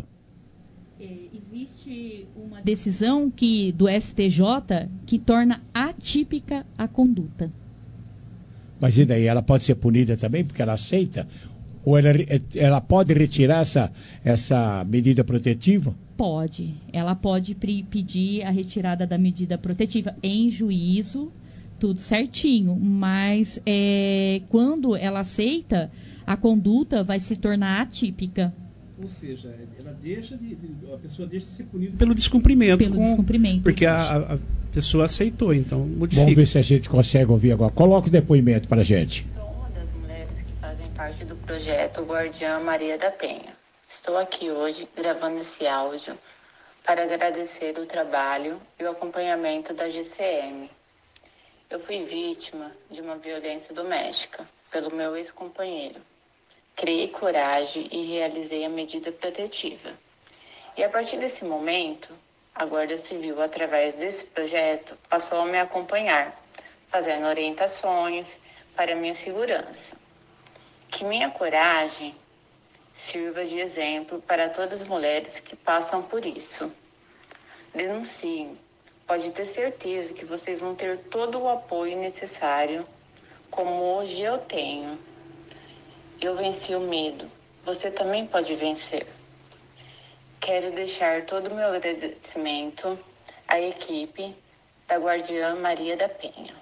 Existe uma decisão do STJ que torna atípica a conduta. Mas e daí? Ela pode ser punida também porque ela aceita? Ou ela pode retirar essa medida protetiva? Pode. Ela pode pedir a retirada da medida protetiva em juízo, tudo certinho, mas quando ela aceita, a conduta vai se tornar atípica. Ou seja, a pessoa deixa de ser punida pelo descumprimento. Porque a pessoa aceitou, então modifica. Vamos ver se a gente consegue ouvir agora. Coloca o depoimento para a gente. Sou uma das mulheres que fazem parte do projeto Guardiã Maria da Penha. Estou aqui hoje gravando esse áudio para agradecer o trabalho e o acompanhamento da GCM. Eu fui vítima de uma violência doméstica pelo meu ex-companheiro. Criei coragem e realizei a medida protetiva. E a partir desse momento, a Guarda Civil, através desse projeto, passou a me acompanhar, fazendo orientações para minha segurança. Que minha coragem sirva de exemplo para todas as mulheres que passam por isso. Denunciem. Pode ter certeza que vocês vão ter todo o apoio necessário, como hoje eu tenho. Eu venci o medo. Você também pode vencer. Quero deixar todo o meu agradecimento à equipe da Guardiã Maria da Penha.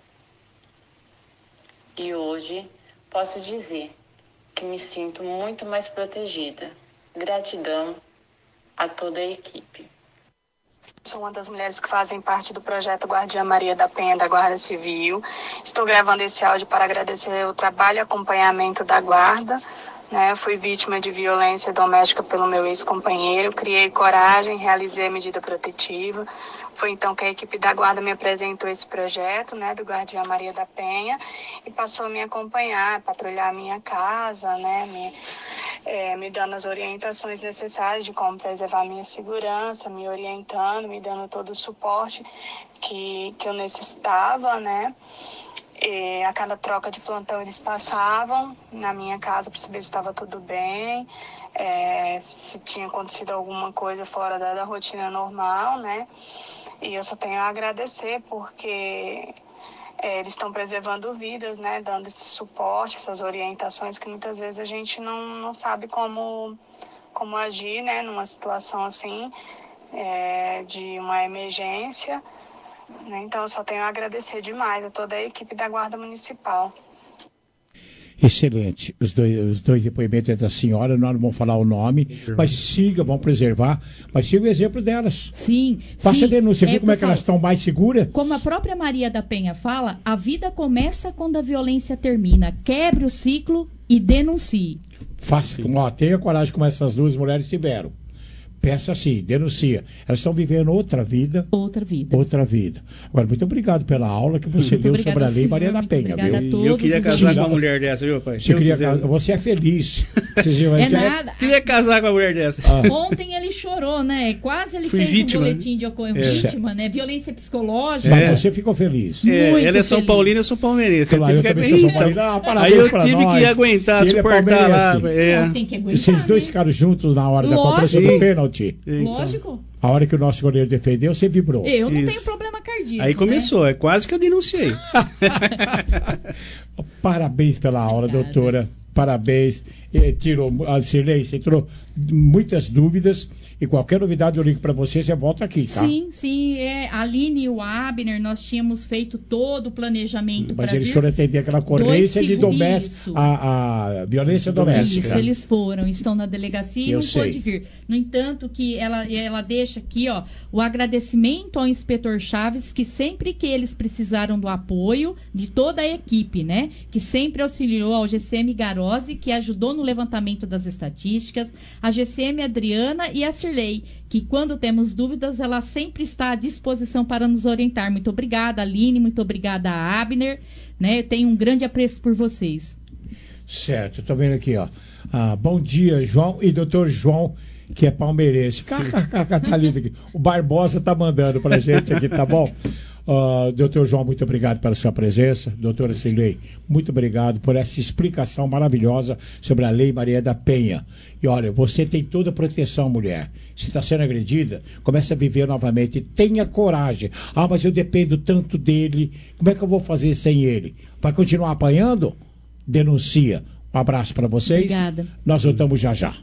E hoje posso dizer que me sinto muito mais protegida. Gratidão a toda a equipe. Sou uma das mulheres que fazem parte do projeto Guardiã Maria da Penha da Guarda Civil. Estou gravando esse áudio para agradecer o trabalho e acompanhamento da Guarda. Fui vítima de violência doméstica pelo meu ex-companheiro. Criei coragem, realizei a medida protetiva. Foi então que a equipe da Guarda me apresentou esse projeto, do Guardiã Maria da Penha, e passou a me acompanhar, patrulhar a minha casa, me dando as orientações necessárias de como preservar a minha segurança, me orientando, me dando todo o suporte que eu necessitava, A cada troca de plantão eles passavam na minha casa para saber se estava tudo bem, se tinha acontecido alguma coisa fora da rotina normal, né? E eu só tenho a agradecer porque eles estão preservando vidas, né? Dando esse suporte, essas orientações que muitas vezes a gente não sabe como agir, né? Numa situação assim, de uma emergência. Então, eu só tenho a agradecer demais a toda a equipe da Guarda Municipal. Excelente. Os dois depoimentos da senhora, nós não vamos falar o nome, mas siga, vamos preservar, mas siga o exemplo delas. Sim. Faça a denúncia, viu como é que elas estão mais seguras? Como a própria Maria da Penha fala, a vida começa quando a violência termina. Quebre o ciclo e denuncie. Faça, tenha coragem como essas duas mulheres tiveram. Peça assim, denuncia. Elas estão vivendo outra vida. Outra vida. Agora, muito obrigado pela aula que você deu sobre a Lei Maria da Penha, viu? Eu queria casar com uma mulher dessa, viu, pai? Você é feliz. Nada. Queria casar com uma mulher dessa. Ontem ele chorou, né? Quase ele fez vítima, um boletim de ocorrência. Vítima, né? Violência psicológica. Mas você ficou feliz. Ela é São Paulina, eu sou palmeirense. Claro, eu também sou São Paulina. Aí eu tive que aguentar, suportar lá. Tem que aguentar. Vocês dois ficaram juntos na hora da cobrança do pênalti. Lógico. A hora que o nosso goleiro defendeu, você vibrou. Eu não tenho problema cardíaco. Aí começou, é quase que eu denunciei. Parabéns pela aula, doutora. Parabéns. Cirlei, você tirou muitas dúvidas. E qualquer novidade eu ligo para você volta aqui, tá? Sim. A Aline e o Abner, nós tínhamos feito todo o planejamento para vir. Mas eles foram atender aquela ocorrência de a violência doméstica. Isso, eles estão na delegacia e não pôde vir. No entanto, que ela deixa aqui, ó, o agradecimento ao inspetor Chaves, que sempre que eles precisaram do apoio de toda a equipe, né? Que sempre auxiliou ao GCM Garose, que ajudou no levantamento das estatísticas, a GCM Adriana e a Cirlei, que quando temos dúvidas, ela sempre está à disposição para nos orientar. Muito obrigada, Aline, muito obrigada, Abner, né? Eu tenho um grande apreço por vocês. Certo, estou vendo aqui, ó. Bom dia, João e doutor João, que é palmeirense. Tá lindo aqui. O Barbosa tá mandando pra gente aqui, tá bom? Doutor João, muito obrigado pela sua presença. Doutora Cirlei, muito obrigado por essa explicação maravilhosa sobre a Lei Maria da Penha. E olha, você tem toda a proteção, mulher. Se está sendo agredida, comece a viver novamente. Tenha coragem. Mas eu dependo tanto dele. Como é que eu vou fazer sem ele? Vai continuar apanhando? Denuncia. Um abraço para vocês. Obrigada. Nós voltamos já já.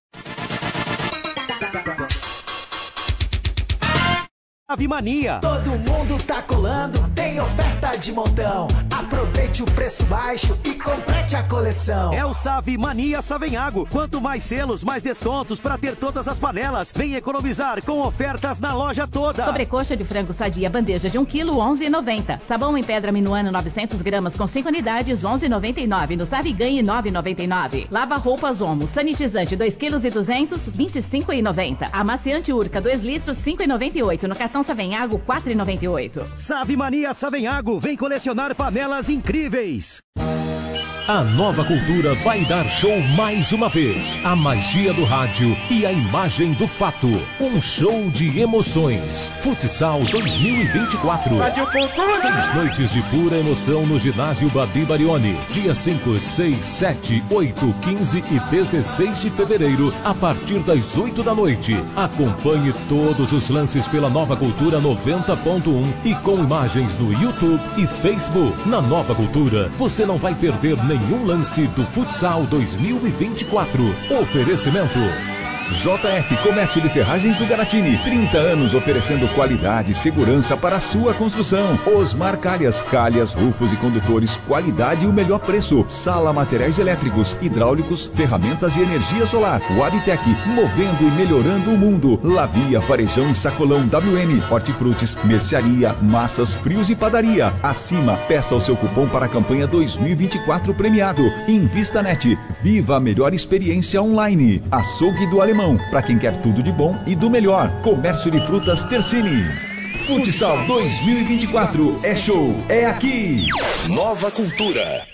Ave Mania. Todo mundo tá colando, tem oferta de montão. Aproveite o preço baixo e complete a coleção. É o Save Mania Savenhago. Quanto mais selos, mais descontos para ter todas as panelas. Vem economizar com ofertas na loja toda. Sobrecoxa de frango sadia, bandeja de 1 kg, 11,90. Sabão em pedra Minuano 900 gramas com 5 unidades, 11,99. No Save Ganhe, 9,99. Lava roupas Omo, sanitizante 2 kg e 200, 25,90. Amaciante Urca 2 litros, 5,98. No cartão Savenhago, 4,98. Save Mania Savenhago, vem colecionar panelas incríveis. A Nova Cultura vai dar show mais uma vez. A magia do rádio e a imagem do fato. Um show de emoções. Futsal 2024. 6 noites de pura emoção no ginásio Babi Barioni. Dia 5, 6, 7, 8, 15 e 16 de fevereiro, a partir das 8 da noite. Acompanhe todos os lances pela Nova Cultura 90.1 e com imagens no YouTube e Facebook. Na Nova Cultura, você não vai perder nenhum lance do Futsal 2024. Oferecimento JF Comércio de Ferragens do Garatini, 30 anos oferecendo qualidade e segurança para a sua construção. Osmar Calhas, rufos e condutores, qualidade e o melhor preço. Sala Materiais Elétricos, Hidráulicos, Ferramentas e Energia Solar. Wabtec, movendo e melhorando o mundo. Lavia, Varejão e Sacolão WN, Hortifrutis, Mercearia, Massas, Frios e Padaria. Acima, peça o seu cupom para a campanha 2024 premiado. InvistaNet, viva a melhor experiência online. Açougue do Alemão, para quem quer tudo de bom e do melhor. Comércio de Frutas Tercini. Futsal 2024 é show, é aqui. Nova Cultura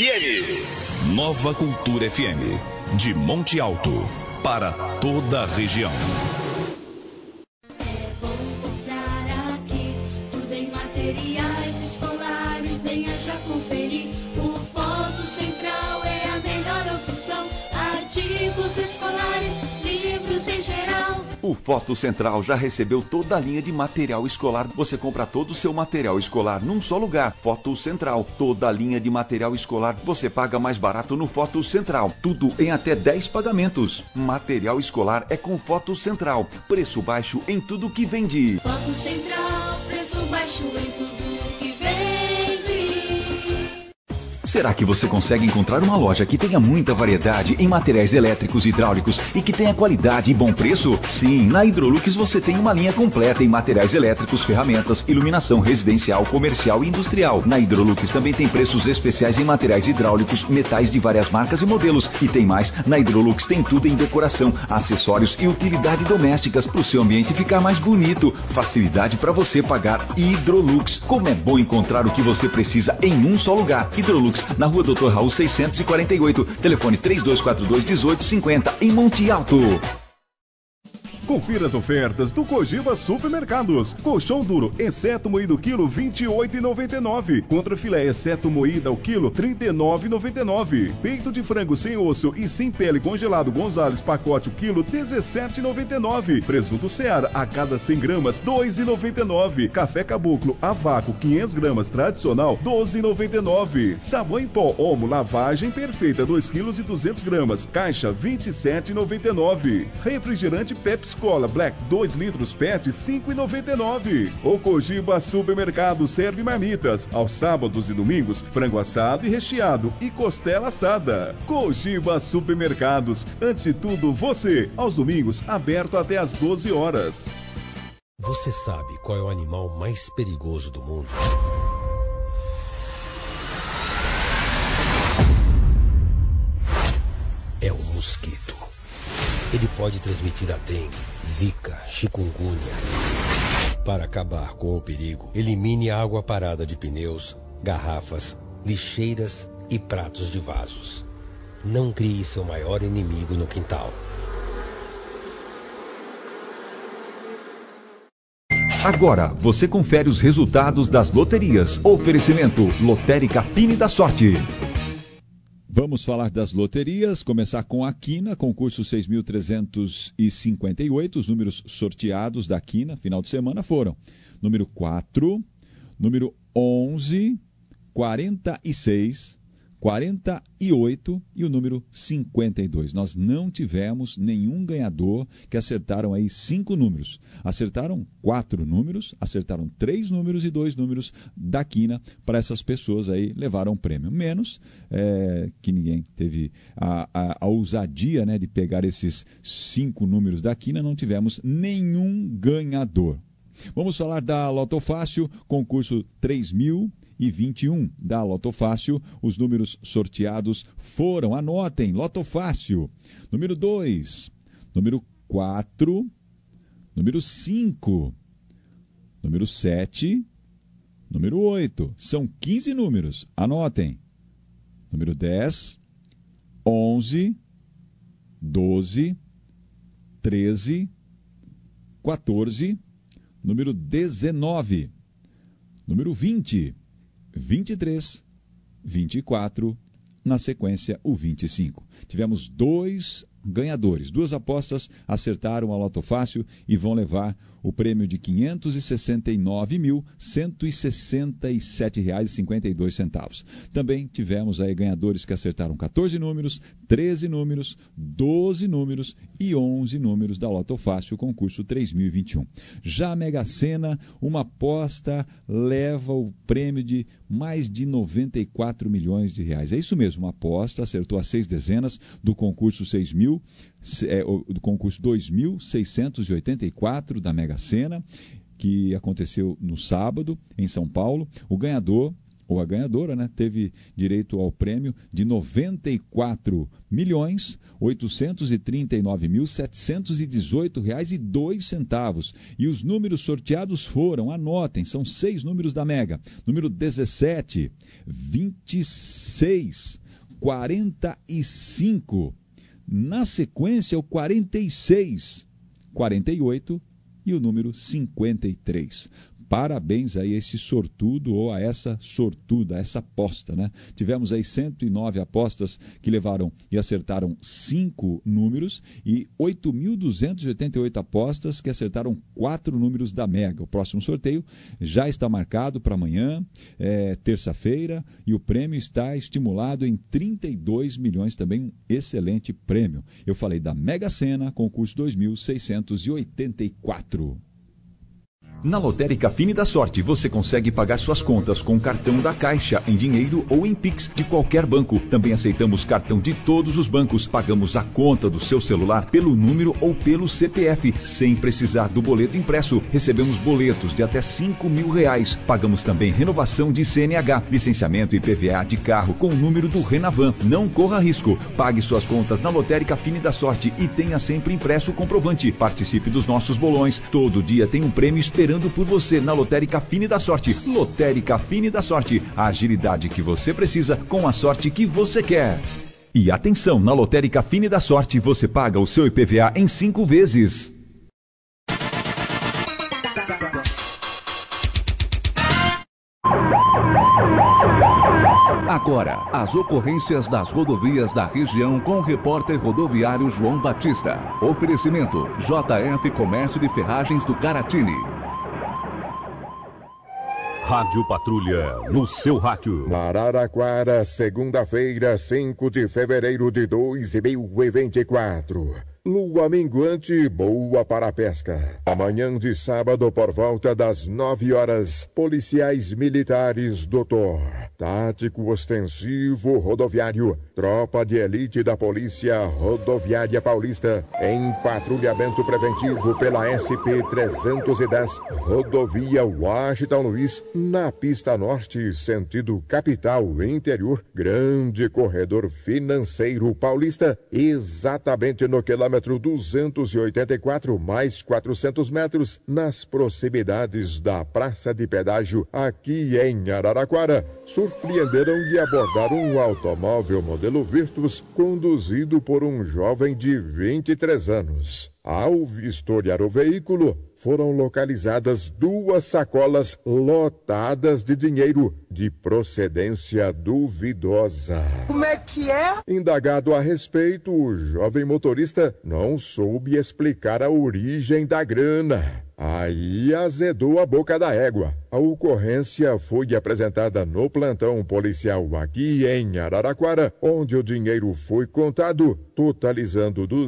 FM. Nova Cultura FM. De Monte Alto para toda a região. Comprar aqui tudo em materiais escolares, venha já conferir. Foto Central já recebeu toda a linha de material escolar. Você compra todo o seu material escolar num só lugar. Foto Central. Toda a linha de material escolar você paga mais barato no Foto Central. Tudo em até 10 pagamentos. Material escolar é com Foto Central. Preço baixo em tudo que vende. Foto Central, preço baixo em tudo que vende. Será que você consegue encontrar uma loja que tenha muita variedade em materiais elétricos e hidráulicos e que tenha qualidade e bom preço? Sim, na Hidrolux você tem uma linha completa em materiais elétricos, ferramentas, iluminação residencial, comercial e industrial. Na Hidrolux também tem preços especiais em materiais hidráulicos, metais de várias marcas e modelos. E tem mais, na Hidrolux tem tudo em decoração, acessórios e utilidade domésticas para o seu ambiente ficar mais bonito. Facilidade para você pagar. Hidrolux. Como é bom encontrar o que você precisa em um só lugar. Hidrolux, na Rua Dr. Raul 648, telefone 3242-1850, em Monte Alto. Confira as ofertas do Cogiba Supermercados. Colchão duro, exceto moído quilo, R$ 28,99. Contra filé, exceto moída ao quilo, R$ 39,99. Peito de frango sem osso e sem pele congelado Gonzales, pacote o quilo, R$ 17,99. Presunto Seara a cada 100 gramas, R$ 2,99. Café Caboclo a vácuo, 500 gramas tradicional, R$ 12,99. Sabão em pó Omo lavagem perfeita, 2 quilos e 200 gramas, caixa, R$ 27,99. Refrigerante Pepsi Cola Black 2 litros PET, R$ 5,99. O Cogiba Supermercado serve marmitas. Aos sábados e domingos, frango assado e recheado e costela assada. Cogiba Supermercados. Antes de tudo, você. Aos domingos, aberto até às 12 horas. Você sabe qual é o animal mais perigoso do mundo? É o mosquito. Ele pode transmitir a dengue, zika, chikungunya. Para acabar com o perigo, elimine a água parada de pneus, garrafas, lixeiras e pratos de vasos. Não crie seu maior inimigo no quintal. Agora você confere os resultados das loterias. Oferecimento Lotérica Fine da Sorte. Vamos falar das loterias, começar com a Quina, concurso 6.358, os números sorteados da Quina, final de semana foram número 4, número 11, 46, 48 e o número 52. Nós não tivemos nenhum ganhador que acertaram aí 5 números. Acertaram 4 números, acertaram 3 números e 2 números da Quina. Para essas pessoas aí levaram um prêmio. Menos que ninguém teve a ousadia, né, de pegar esses 5 números da Quina, não tivemos nenhum ganhador. Vamos falar da Loto Fácil, concurso 3.021 da Loto Fácil. Os números sorteados foram, anotem, Loto Fácil, número 2, número 4, número 5, número 7, número 8. São 15 números, anotem. Número 10, 11, 12, 13, 14, número 19, número 20, 23, 24, na sequência o 25. Tivemos 2 ganhadores, 2 apostas acertaram a Loto Fácil e vão levar o prêmio de R$ 569.167,52. Também tivemos aí ganhadores que acertaram 14 números, 13 números, 12 números e 11 números da Loto Fácil, concurso 3021. Já a Mega Sena, uma aposta leva o prêmio de mais de 94 milhões de reais. É isso mesmo, uma aposta acertou as 6 dezenas do concurso 6.000, do concurso 2.684 da Mega Sena, que aconteceu no sábado em São Paulo. O ganhador ou a ganhadora, né, teve direito ao prêmio de R$ 94.839.718,02. E os números sorteados foram, anotem, são 6 números da Mega. Número 17, 26, 45. Na sequência, o 46, 48 e o número 53. Parabéns aí a esse sortudo ou a essa sortuda, a essa aposta, né? Tivemos aí 109 apostas que levaram e acertaram 5 números e 8.288 apostas que acertaram 4 números da Mega. O próximo sorteio já está marcado para amanhã, terça-feira, e o prêmio está estimulado em 32 milhões, também um excelente prêmio. Eu falei da Mega Sena, concurso 2684. Na Lotérica Fine da Sorte, você consegue pagar suas contas com cartão da Caixa, em dinheiro ou em Pix de qualquer banco. Também aceitamos cartão de todos os bancos. Pagamos a conta do seu celular pelo número ou pelo CPF, sem precisar do boleto impresso. Recebemos boletos de até R$5.000. Pagamos também renovação de CNH, licenciamento e PVA de carro com o número do Renavan. Não corra risco. Pague suas contas na Lotérica Fine da Sorte e tenha sempre impresso o comprovante. Participe dos nossos bolões. Todo dia tem um prêmio esperando por você na Lotérica Fine da Sorte. Lotérica Fine da Sorte, a agilidade que você precisa com a sorte que você quer. E atenção, na Lotérica Fine da Sorte você paga o seu IPVA em 5 vezes. Agora, as ocorrências das rodovias da região com o repórter rodoviário João Batista. Oferecimento: JF Comércio de Ferragens do Caratini. Rádio Patrulha, no seu rádio. Araraquara, segunda-feira, 5 de fevereiro de 2024. Lua minguante, boa para a pesca. Amanhã de sábado, por volta das 9 horas, policiais militares Doutor, tático ostensivo rodoviário, tropa de elite da Polícia Rodoviária Paulista, em patrulhamento preventivo pela SP-310, rodovia Washington Luiz, na pista norte, sentido capital interior, grande corredor financeiro paulista, exatamente no quilômetro 284 mais 400 metros, nas proximidades da Praça de Pedágio, aqui em Araraquara, surpreenderam e abordaram um automóvel modelo Virtus conduzido por um jovem de 23 anos. Ao vistoriar o veículo, foram localizadas 2 sacolas lotadas de dinheiro de procedência duvidosa. Como é que é? Indagado a respeito, o jovem motorista não soube explicar a origem da grana. Aí azedou a boca da égua. A ocorrência foi apresentada no plantão policial aqui em Araraquara, onde o dinheiro foi contado, totalizando R$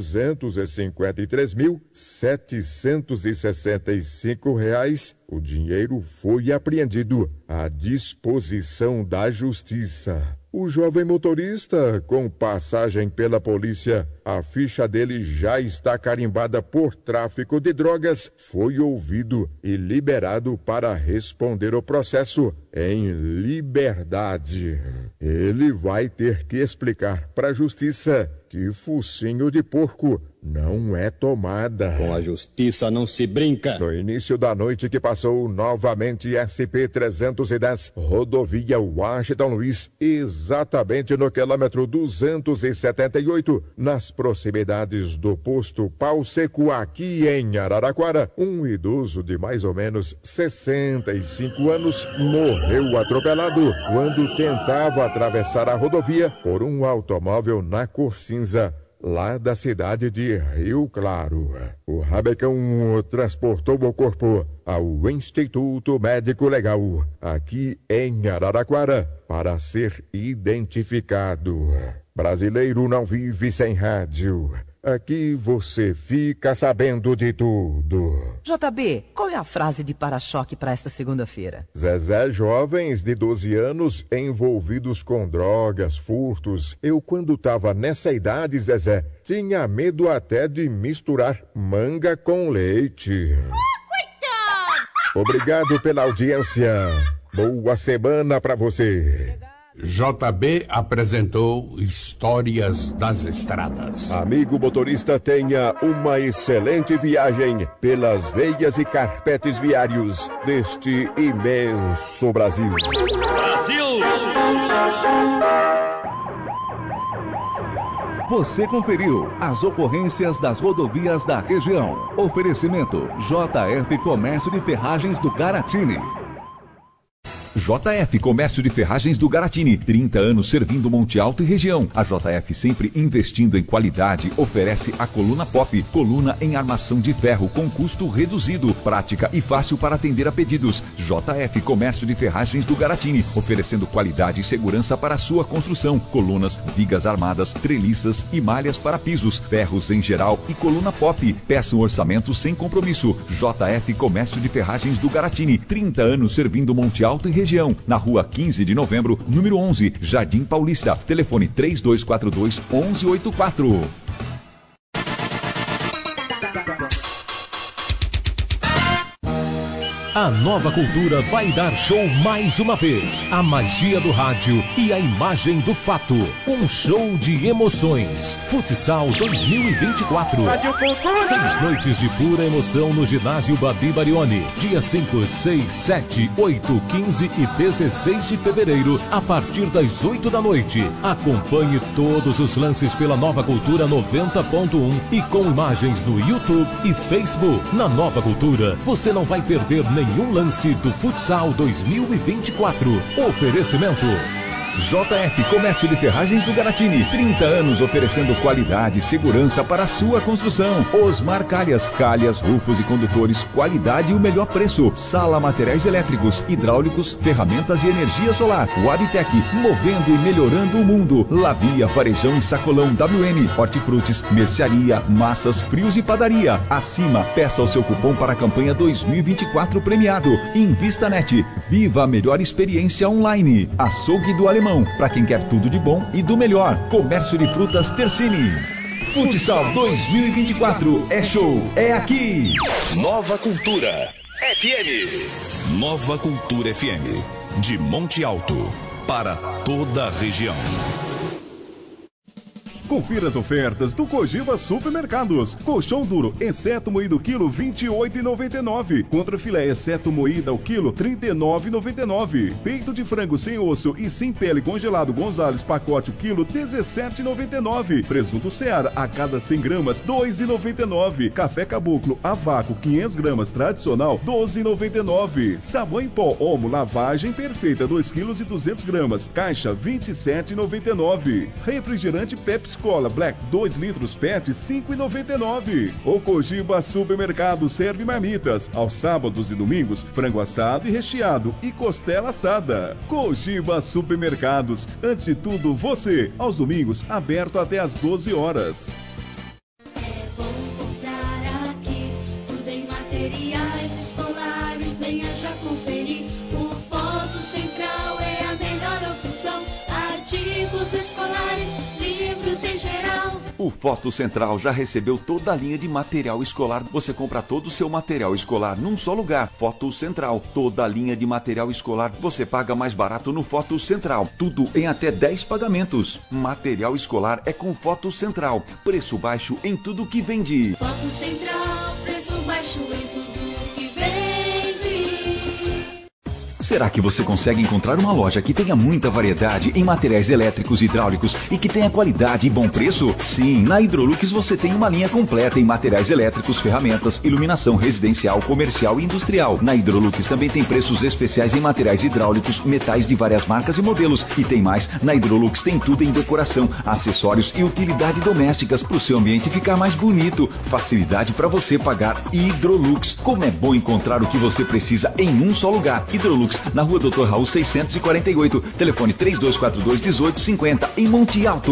253.765. O dinheiro foi apreendido à disposição da Justiça. O jovem motorista, com passagem pela polícia, a ficha dele já está carimbada por tráfico de drogas, foi ouvido e liberado para responder o processo em liberdade. Ele vai ter que explicar para a Justiça que focinho de porco não é tomada. Com a justiça não se brinca. No início da noite que passou, novamente SP-310, rodovia Washington Luiz, exatamente no quilômetro 278, nas proximidades do posto Pau Seco, aqui em Araraquara, um idoso de mais ou menos 65 anos morreu atropelado quando tentava atravessar a rodovia por um automóvel na cor cinza, lá da cidade de Rio Claro. O rabecão transportou o corpo ao Instituto Médico Legal, aqui em Araraquara, para ser identificado. Brasileiro não vive sem rádio. Aqui você fica sabendo de tudo. JB, qual é a frase de para-choque para esta segunda-feira? Zezé, jovens de 12 anos envolvidos com drogas, furtos. Eu, quando tava nessa idade, Zezé, tinha medo até de misturar manga com leite. Coitado! Obrigado pela audiência. Boa semana pra você. JB apresentou Histórias das Estradas. Amigo motorista, tenha uma excelente viagem pelas veias e carpetes viários deste imenso Brasil. Brasil! Você conferiu as ocorrências das rodovias da região. Oferecimento JF Comércio de Ferragens do Garatini. JF Comércio de Ferragens do Garatini, 30 anos servindo Monte Alto e região. A JF, sempre investindo em qualidade, oferece a coluna Pop, coluna em armação de ferro com custo reduzido, prática e fácil para atender a pedidos. JF Comércio de Ferragens do Garatini, oferecendo qualidade e segurança para a sua construção. Colunas, vigas armadas, treliças e malhas para pisos, ferros em geral e coluna Pop. Peça um orçamento sem compromisso. JF Comércio de Ferragens do Garatini, 30 anos servindo Monte Alto e região, na rua 15 de novembro, número 11, Jardim Paulista. Telefone 3242-1184. A Nova Cultura vai dar show mais uma vez. A magia do rádio e a imagem do fato. Um show de emoções. Futsal 2024. 6 noites de pura emoção no ginásio Babi Barioni. Dia 5, 6, 7, 8, 15 e 16 de fevereiro, a partir das 8 da noite. Acompanhe todos os lances pela Nova Cultura 90.1 e com imagens no YouTube e Facebook. Na Nova Cultura, você não vai perder nenhum lance do Futsal 2024. Oferecimento JF Comércio de Ferragens do Garatini, 30 anos oferecendo qualidade e segurança para a sua construção. Osmar Calhas, rufos e condutores, qualidade e o melhor preço. Sala Materiais Elétricos, Hidráulicos, Ferramentas e Energia Solar. Wabtec, movendo e melhorando o mundo. Lavia, Varejão e Sacolão WN, Hortifrutis, Mercearia, Massas, Frios e Padaria. Acima, peça o seu cupom para a campanha 2024 premiado. InvistaNet, viva a melhor experiência online. Açougue do Alemão, para quem quer tudo de bom e do melhor. Comércio de Frutas Tercini. Futsal 2024 é show, é aqui. Nova Cultura FM. Nova Cultura FM, de Monte Alto, para toda a região. Confira as ofertas do Cogiba Supermercados. Colchão duro, exceto moído quilo, R$ 28,99. Contra filé, exceto moída ao quilo, R$ 39,99. Peito de frango sem osso e sem pele congelado Gonzales, pacote o quilo, R$ 17,99. Presunto Seara, a cada 100 gramas, R$ 2,99. Café Caboclo, a vácuo, 500 gramas tradicional, R$ 12,99. Sabão em pó Omo, lavagem perfeita, 2 quilos e 200 gramas. Caixa, R$ 27,99. Refrigerante Pepsi Cola Black 2 litros PET, R$ 5,99. O Cogiba Supermercado serve marmitas. Aos sábados e domingos, frango assado e recheado e costela assada. Cogiba Supermercados. Antes de tudo, você. Aos domingos, aberto até às 12 horas. Comprar aqui, tudo em materiais escolares, venha já conferir. O Foto Central é a melhor opção. Artigos escolares, livros em geral. O Foto Central já recebeu toda a linha de material escolar. Você compra todo o seu material escolar num só lugar. Foto Central. Toda a linha de material escolar você paga mais barato no Foto Central. Tudo em até 10 pagamentos. Material escolar é com Foto Central. Preço baixo em tudo que vende. Foto Central, preço baixo em tudo que vende. Será que você consegue encontrar uma loja que tenha muita variedade em materiais elétricos e hidráulicos e que tenha qualidade e bom preço? Sim, na Hidrolux você tem uma linha completa em materiais elétricos, ferramentas, iluminação residencial, comercial e industrial. Na Hidrolux também tem preços especiais em materiais hidráulicos, metais de várias marcas e modelos. E tem mais, na Hidrolux tem tudo em decoração, acessórios e utilidade domésticas para o seu ambiente ficar mais bonito. Facilidade para você pagar. Hidrolux. Como é bom encontrar o que você precisa em um só lugar. Hidrolux, na rua Dr. Raul 648, telefone 3242-1850, em Monte Alto.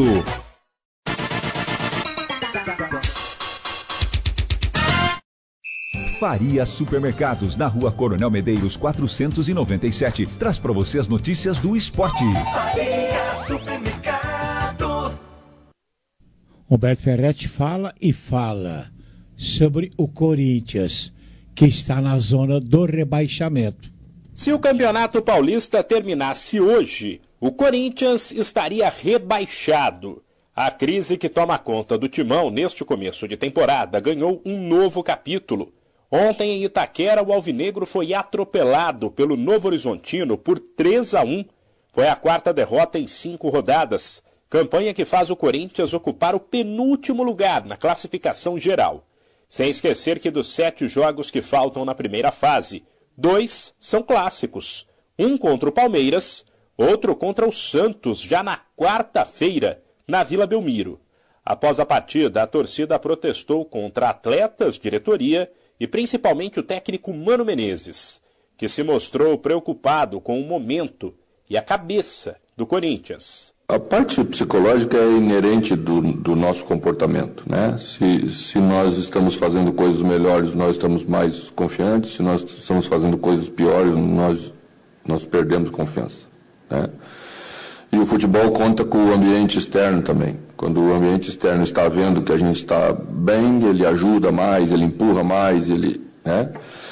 Faria Supermercados, na rua Coronel Medeiros 497, traz para você as notícias do esporte. Faria Supermercado. Roberto Ferretti fala sobre o Corinthians, que está na zona do rebaixamento. Se o Campeonato Paulista terminasse hoje, o Corinthians estaria rebaixado. A crise que toma conta do Timão neste começo de temporada ganhou um novo capítulo. Ontem em Itaquera, o Alvinegro foi atropelado pelo Novo Horizontino por 3-1. Foi a quarta derrota em 5 rodadas. campanha que faz o Corinthians ocupar o penúltimo lugar na classificação geral. Sem esquecer que dos 7 jogos que faltam na primeira fase, 2 são clássicos. Um contra o Palmeiras, outro contra o Santos, já na quarta-feira, na Vila Belmiro. Após a partida, a torcida protestou contra atletas, diretoria e principalmente o técnico Mano Menezes, que se mostrou preocupado com o momento e a cabeça do Corinthians. A parte psicológica é inerente do nosso comportamento, né? Se nós estamos fazendo coisas melhores, nós estamos mais confiantes. Se nós estamos fazendo coisas piores, nós perdemos confiança, né? E o futebol conta com o ambiente externo também. Quando o ambiente externo está vendo que a gente está bem, ele ajuda mais, ele empurra mais, né?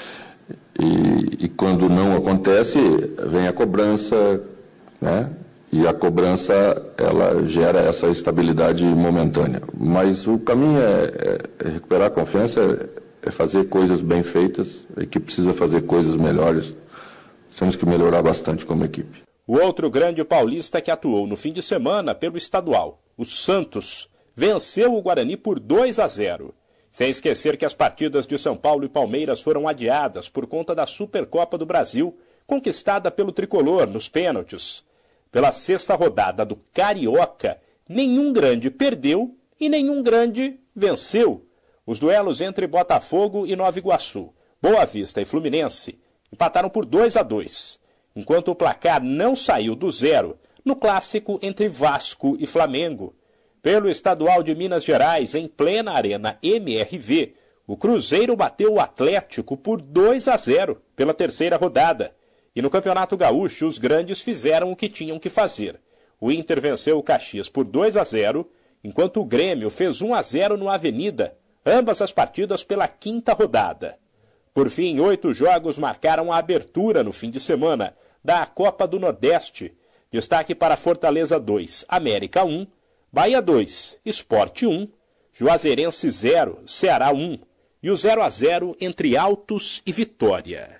E quando não acontece, vem a cobrança, né? E a cobrança, ela gera essa estabilidade momentânea. Mas o caminho é recuperar a confiança, é fazer coisas bem feitas. A equipe precisa fazer coisas melhores. Temos que melhorar bastante como equipe. O outro grande paulista que atuou no fim de semana pelo estadual, o Santos, venceu o Guarani por 2-0. Sem esquecer que as partidas de São Paulo e Palmeiras foram adiadas por conta da Supercopa do Brasil, conquistada pelo tricolor nos pênaltis. Pela 6ª rodada do Carioca, nenhum grande perdeu e nenhum grande venceu. Os duelos entre Botafogo e Nova Iguaçu, Boa Vista e Fluminense empataram por 2-2, enquanto o placar não saiu do zero no clássico entre Vasco e Flamengo. Pelo estadual de Minas Gerais, em plena Arena MRV, o Cruzeiro bateu o Atlético por 2-0 pela 3ª rodada. E no Campeonato Gaúcho, os grandes fizeram o que tinham que fazer. O Inter venceu o Caxias por 2-0, enquanto o Grêmio fez 1-0 no Avenida, ambas as partidas pela 5ª rodada. Por fim, 8 jogos marcaram a abertura no fim de semana da Copa do Nordeste. Destaque para Fortaleza 2, América 1, Bahia 2, Sport 1, Juazeirense 0, Ceará 1 e o 0-0 entre Altos e Vitória.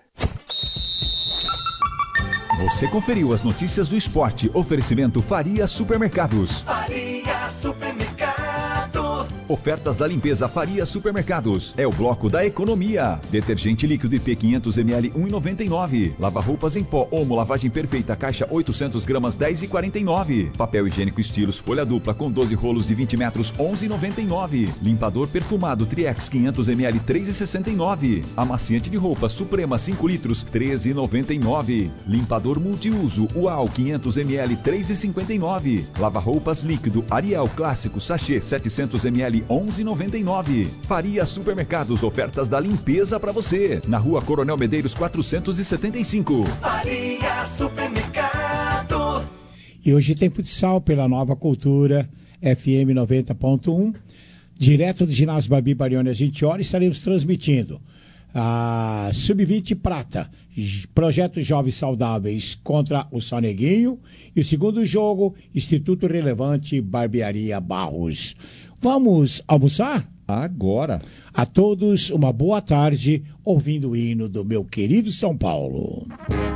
Você conferiu as notícias do esporte. Oferecimento Faria Supermercados. Faria Supermercado. Ofertas da limpeza Faria Supermercados. É o bloco da economia. Detergente líquido IP 500 ml 1,99. Lava-roupas em pó Omo lavagem perfeita caixa 800 gramas 10,49. Papel higiênico estilos folha dupla com 12 rolos de 20 metros 11,99. Limpador perfumado Triex 500 ml 3,69. Amaciante de roupa Suprema 5 litros 13,99. Limpador multiuso UAU 500 ml 3,59. Lava-roupas líquido Ariel clássico sachê 700 ml 11,99. Faria Supermercados, ofertas da limpeza para você. Na Rua Coronel Medeiros 475. Faria Supermercado. E hoje tem futsal pela Nova Cultura FM 90.1. Direto do ginásio Babi Barione às 20 horas estaremos transmitindo a Sub-20 Prata, Projeto Jovens Saudáveis contra o Soneguinho, e o segundo jogo, Instituto Relevante Barbearia Barros. Vamos almoçar? Agora. A todos uma boa tarde, ouvindo o hino do meu querido São Paulo.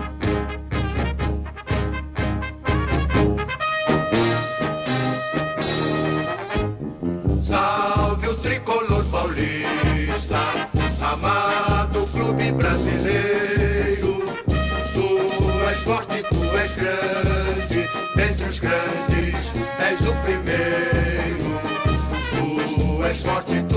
Salve o tricolor paulista, amado clube brasileiro. Tu és forte, tu és grande, dentre os grandes és o primeiro. Tu és forte,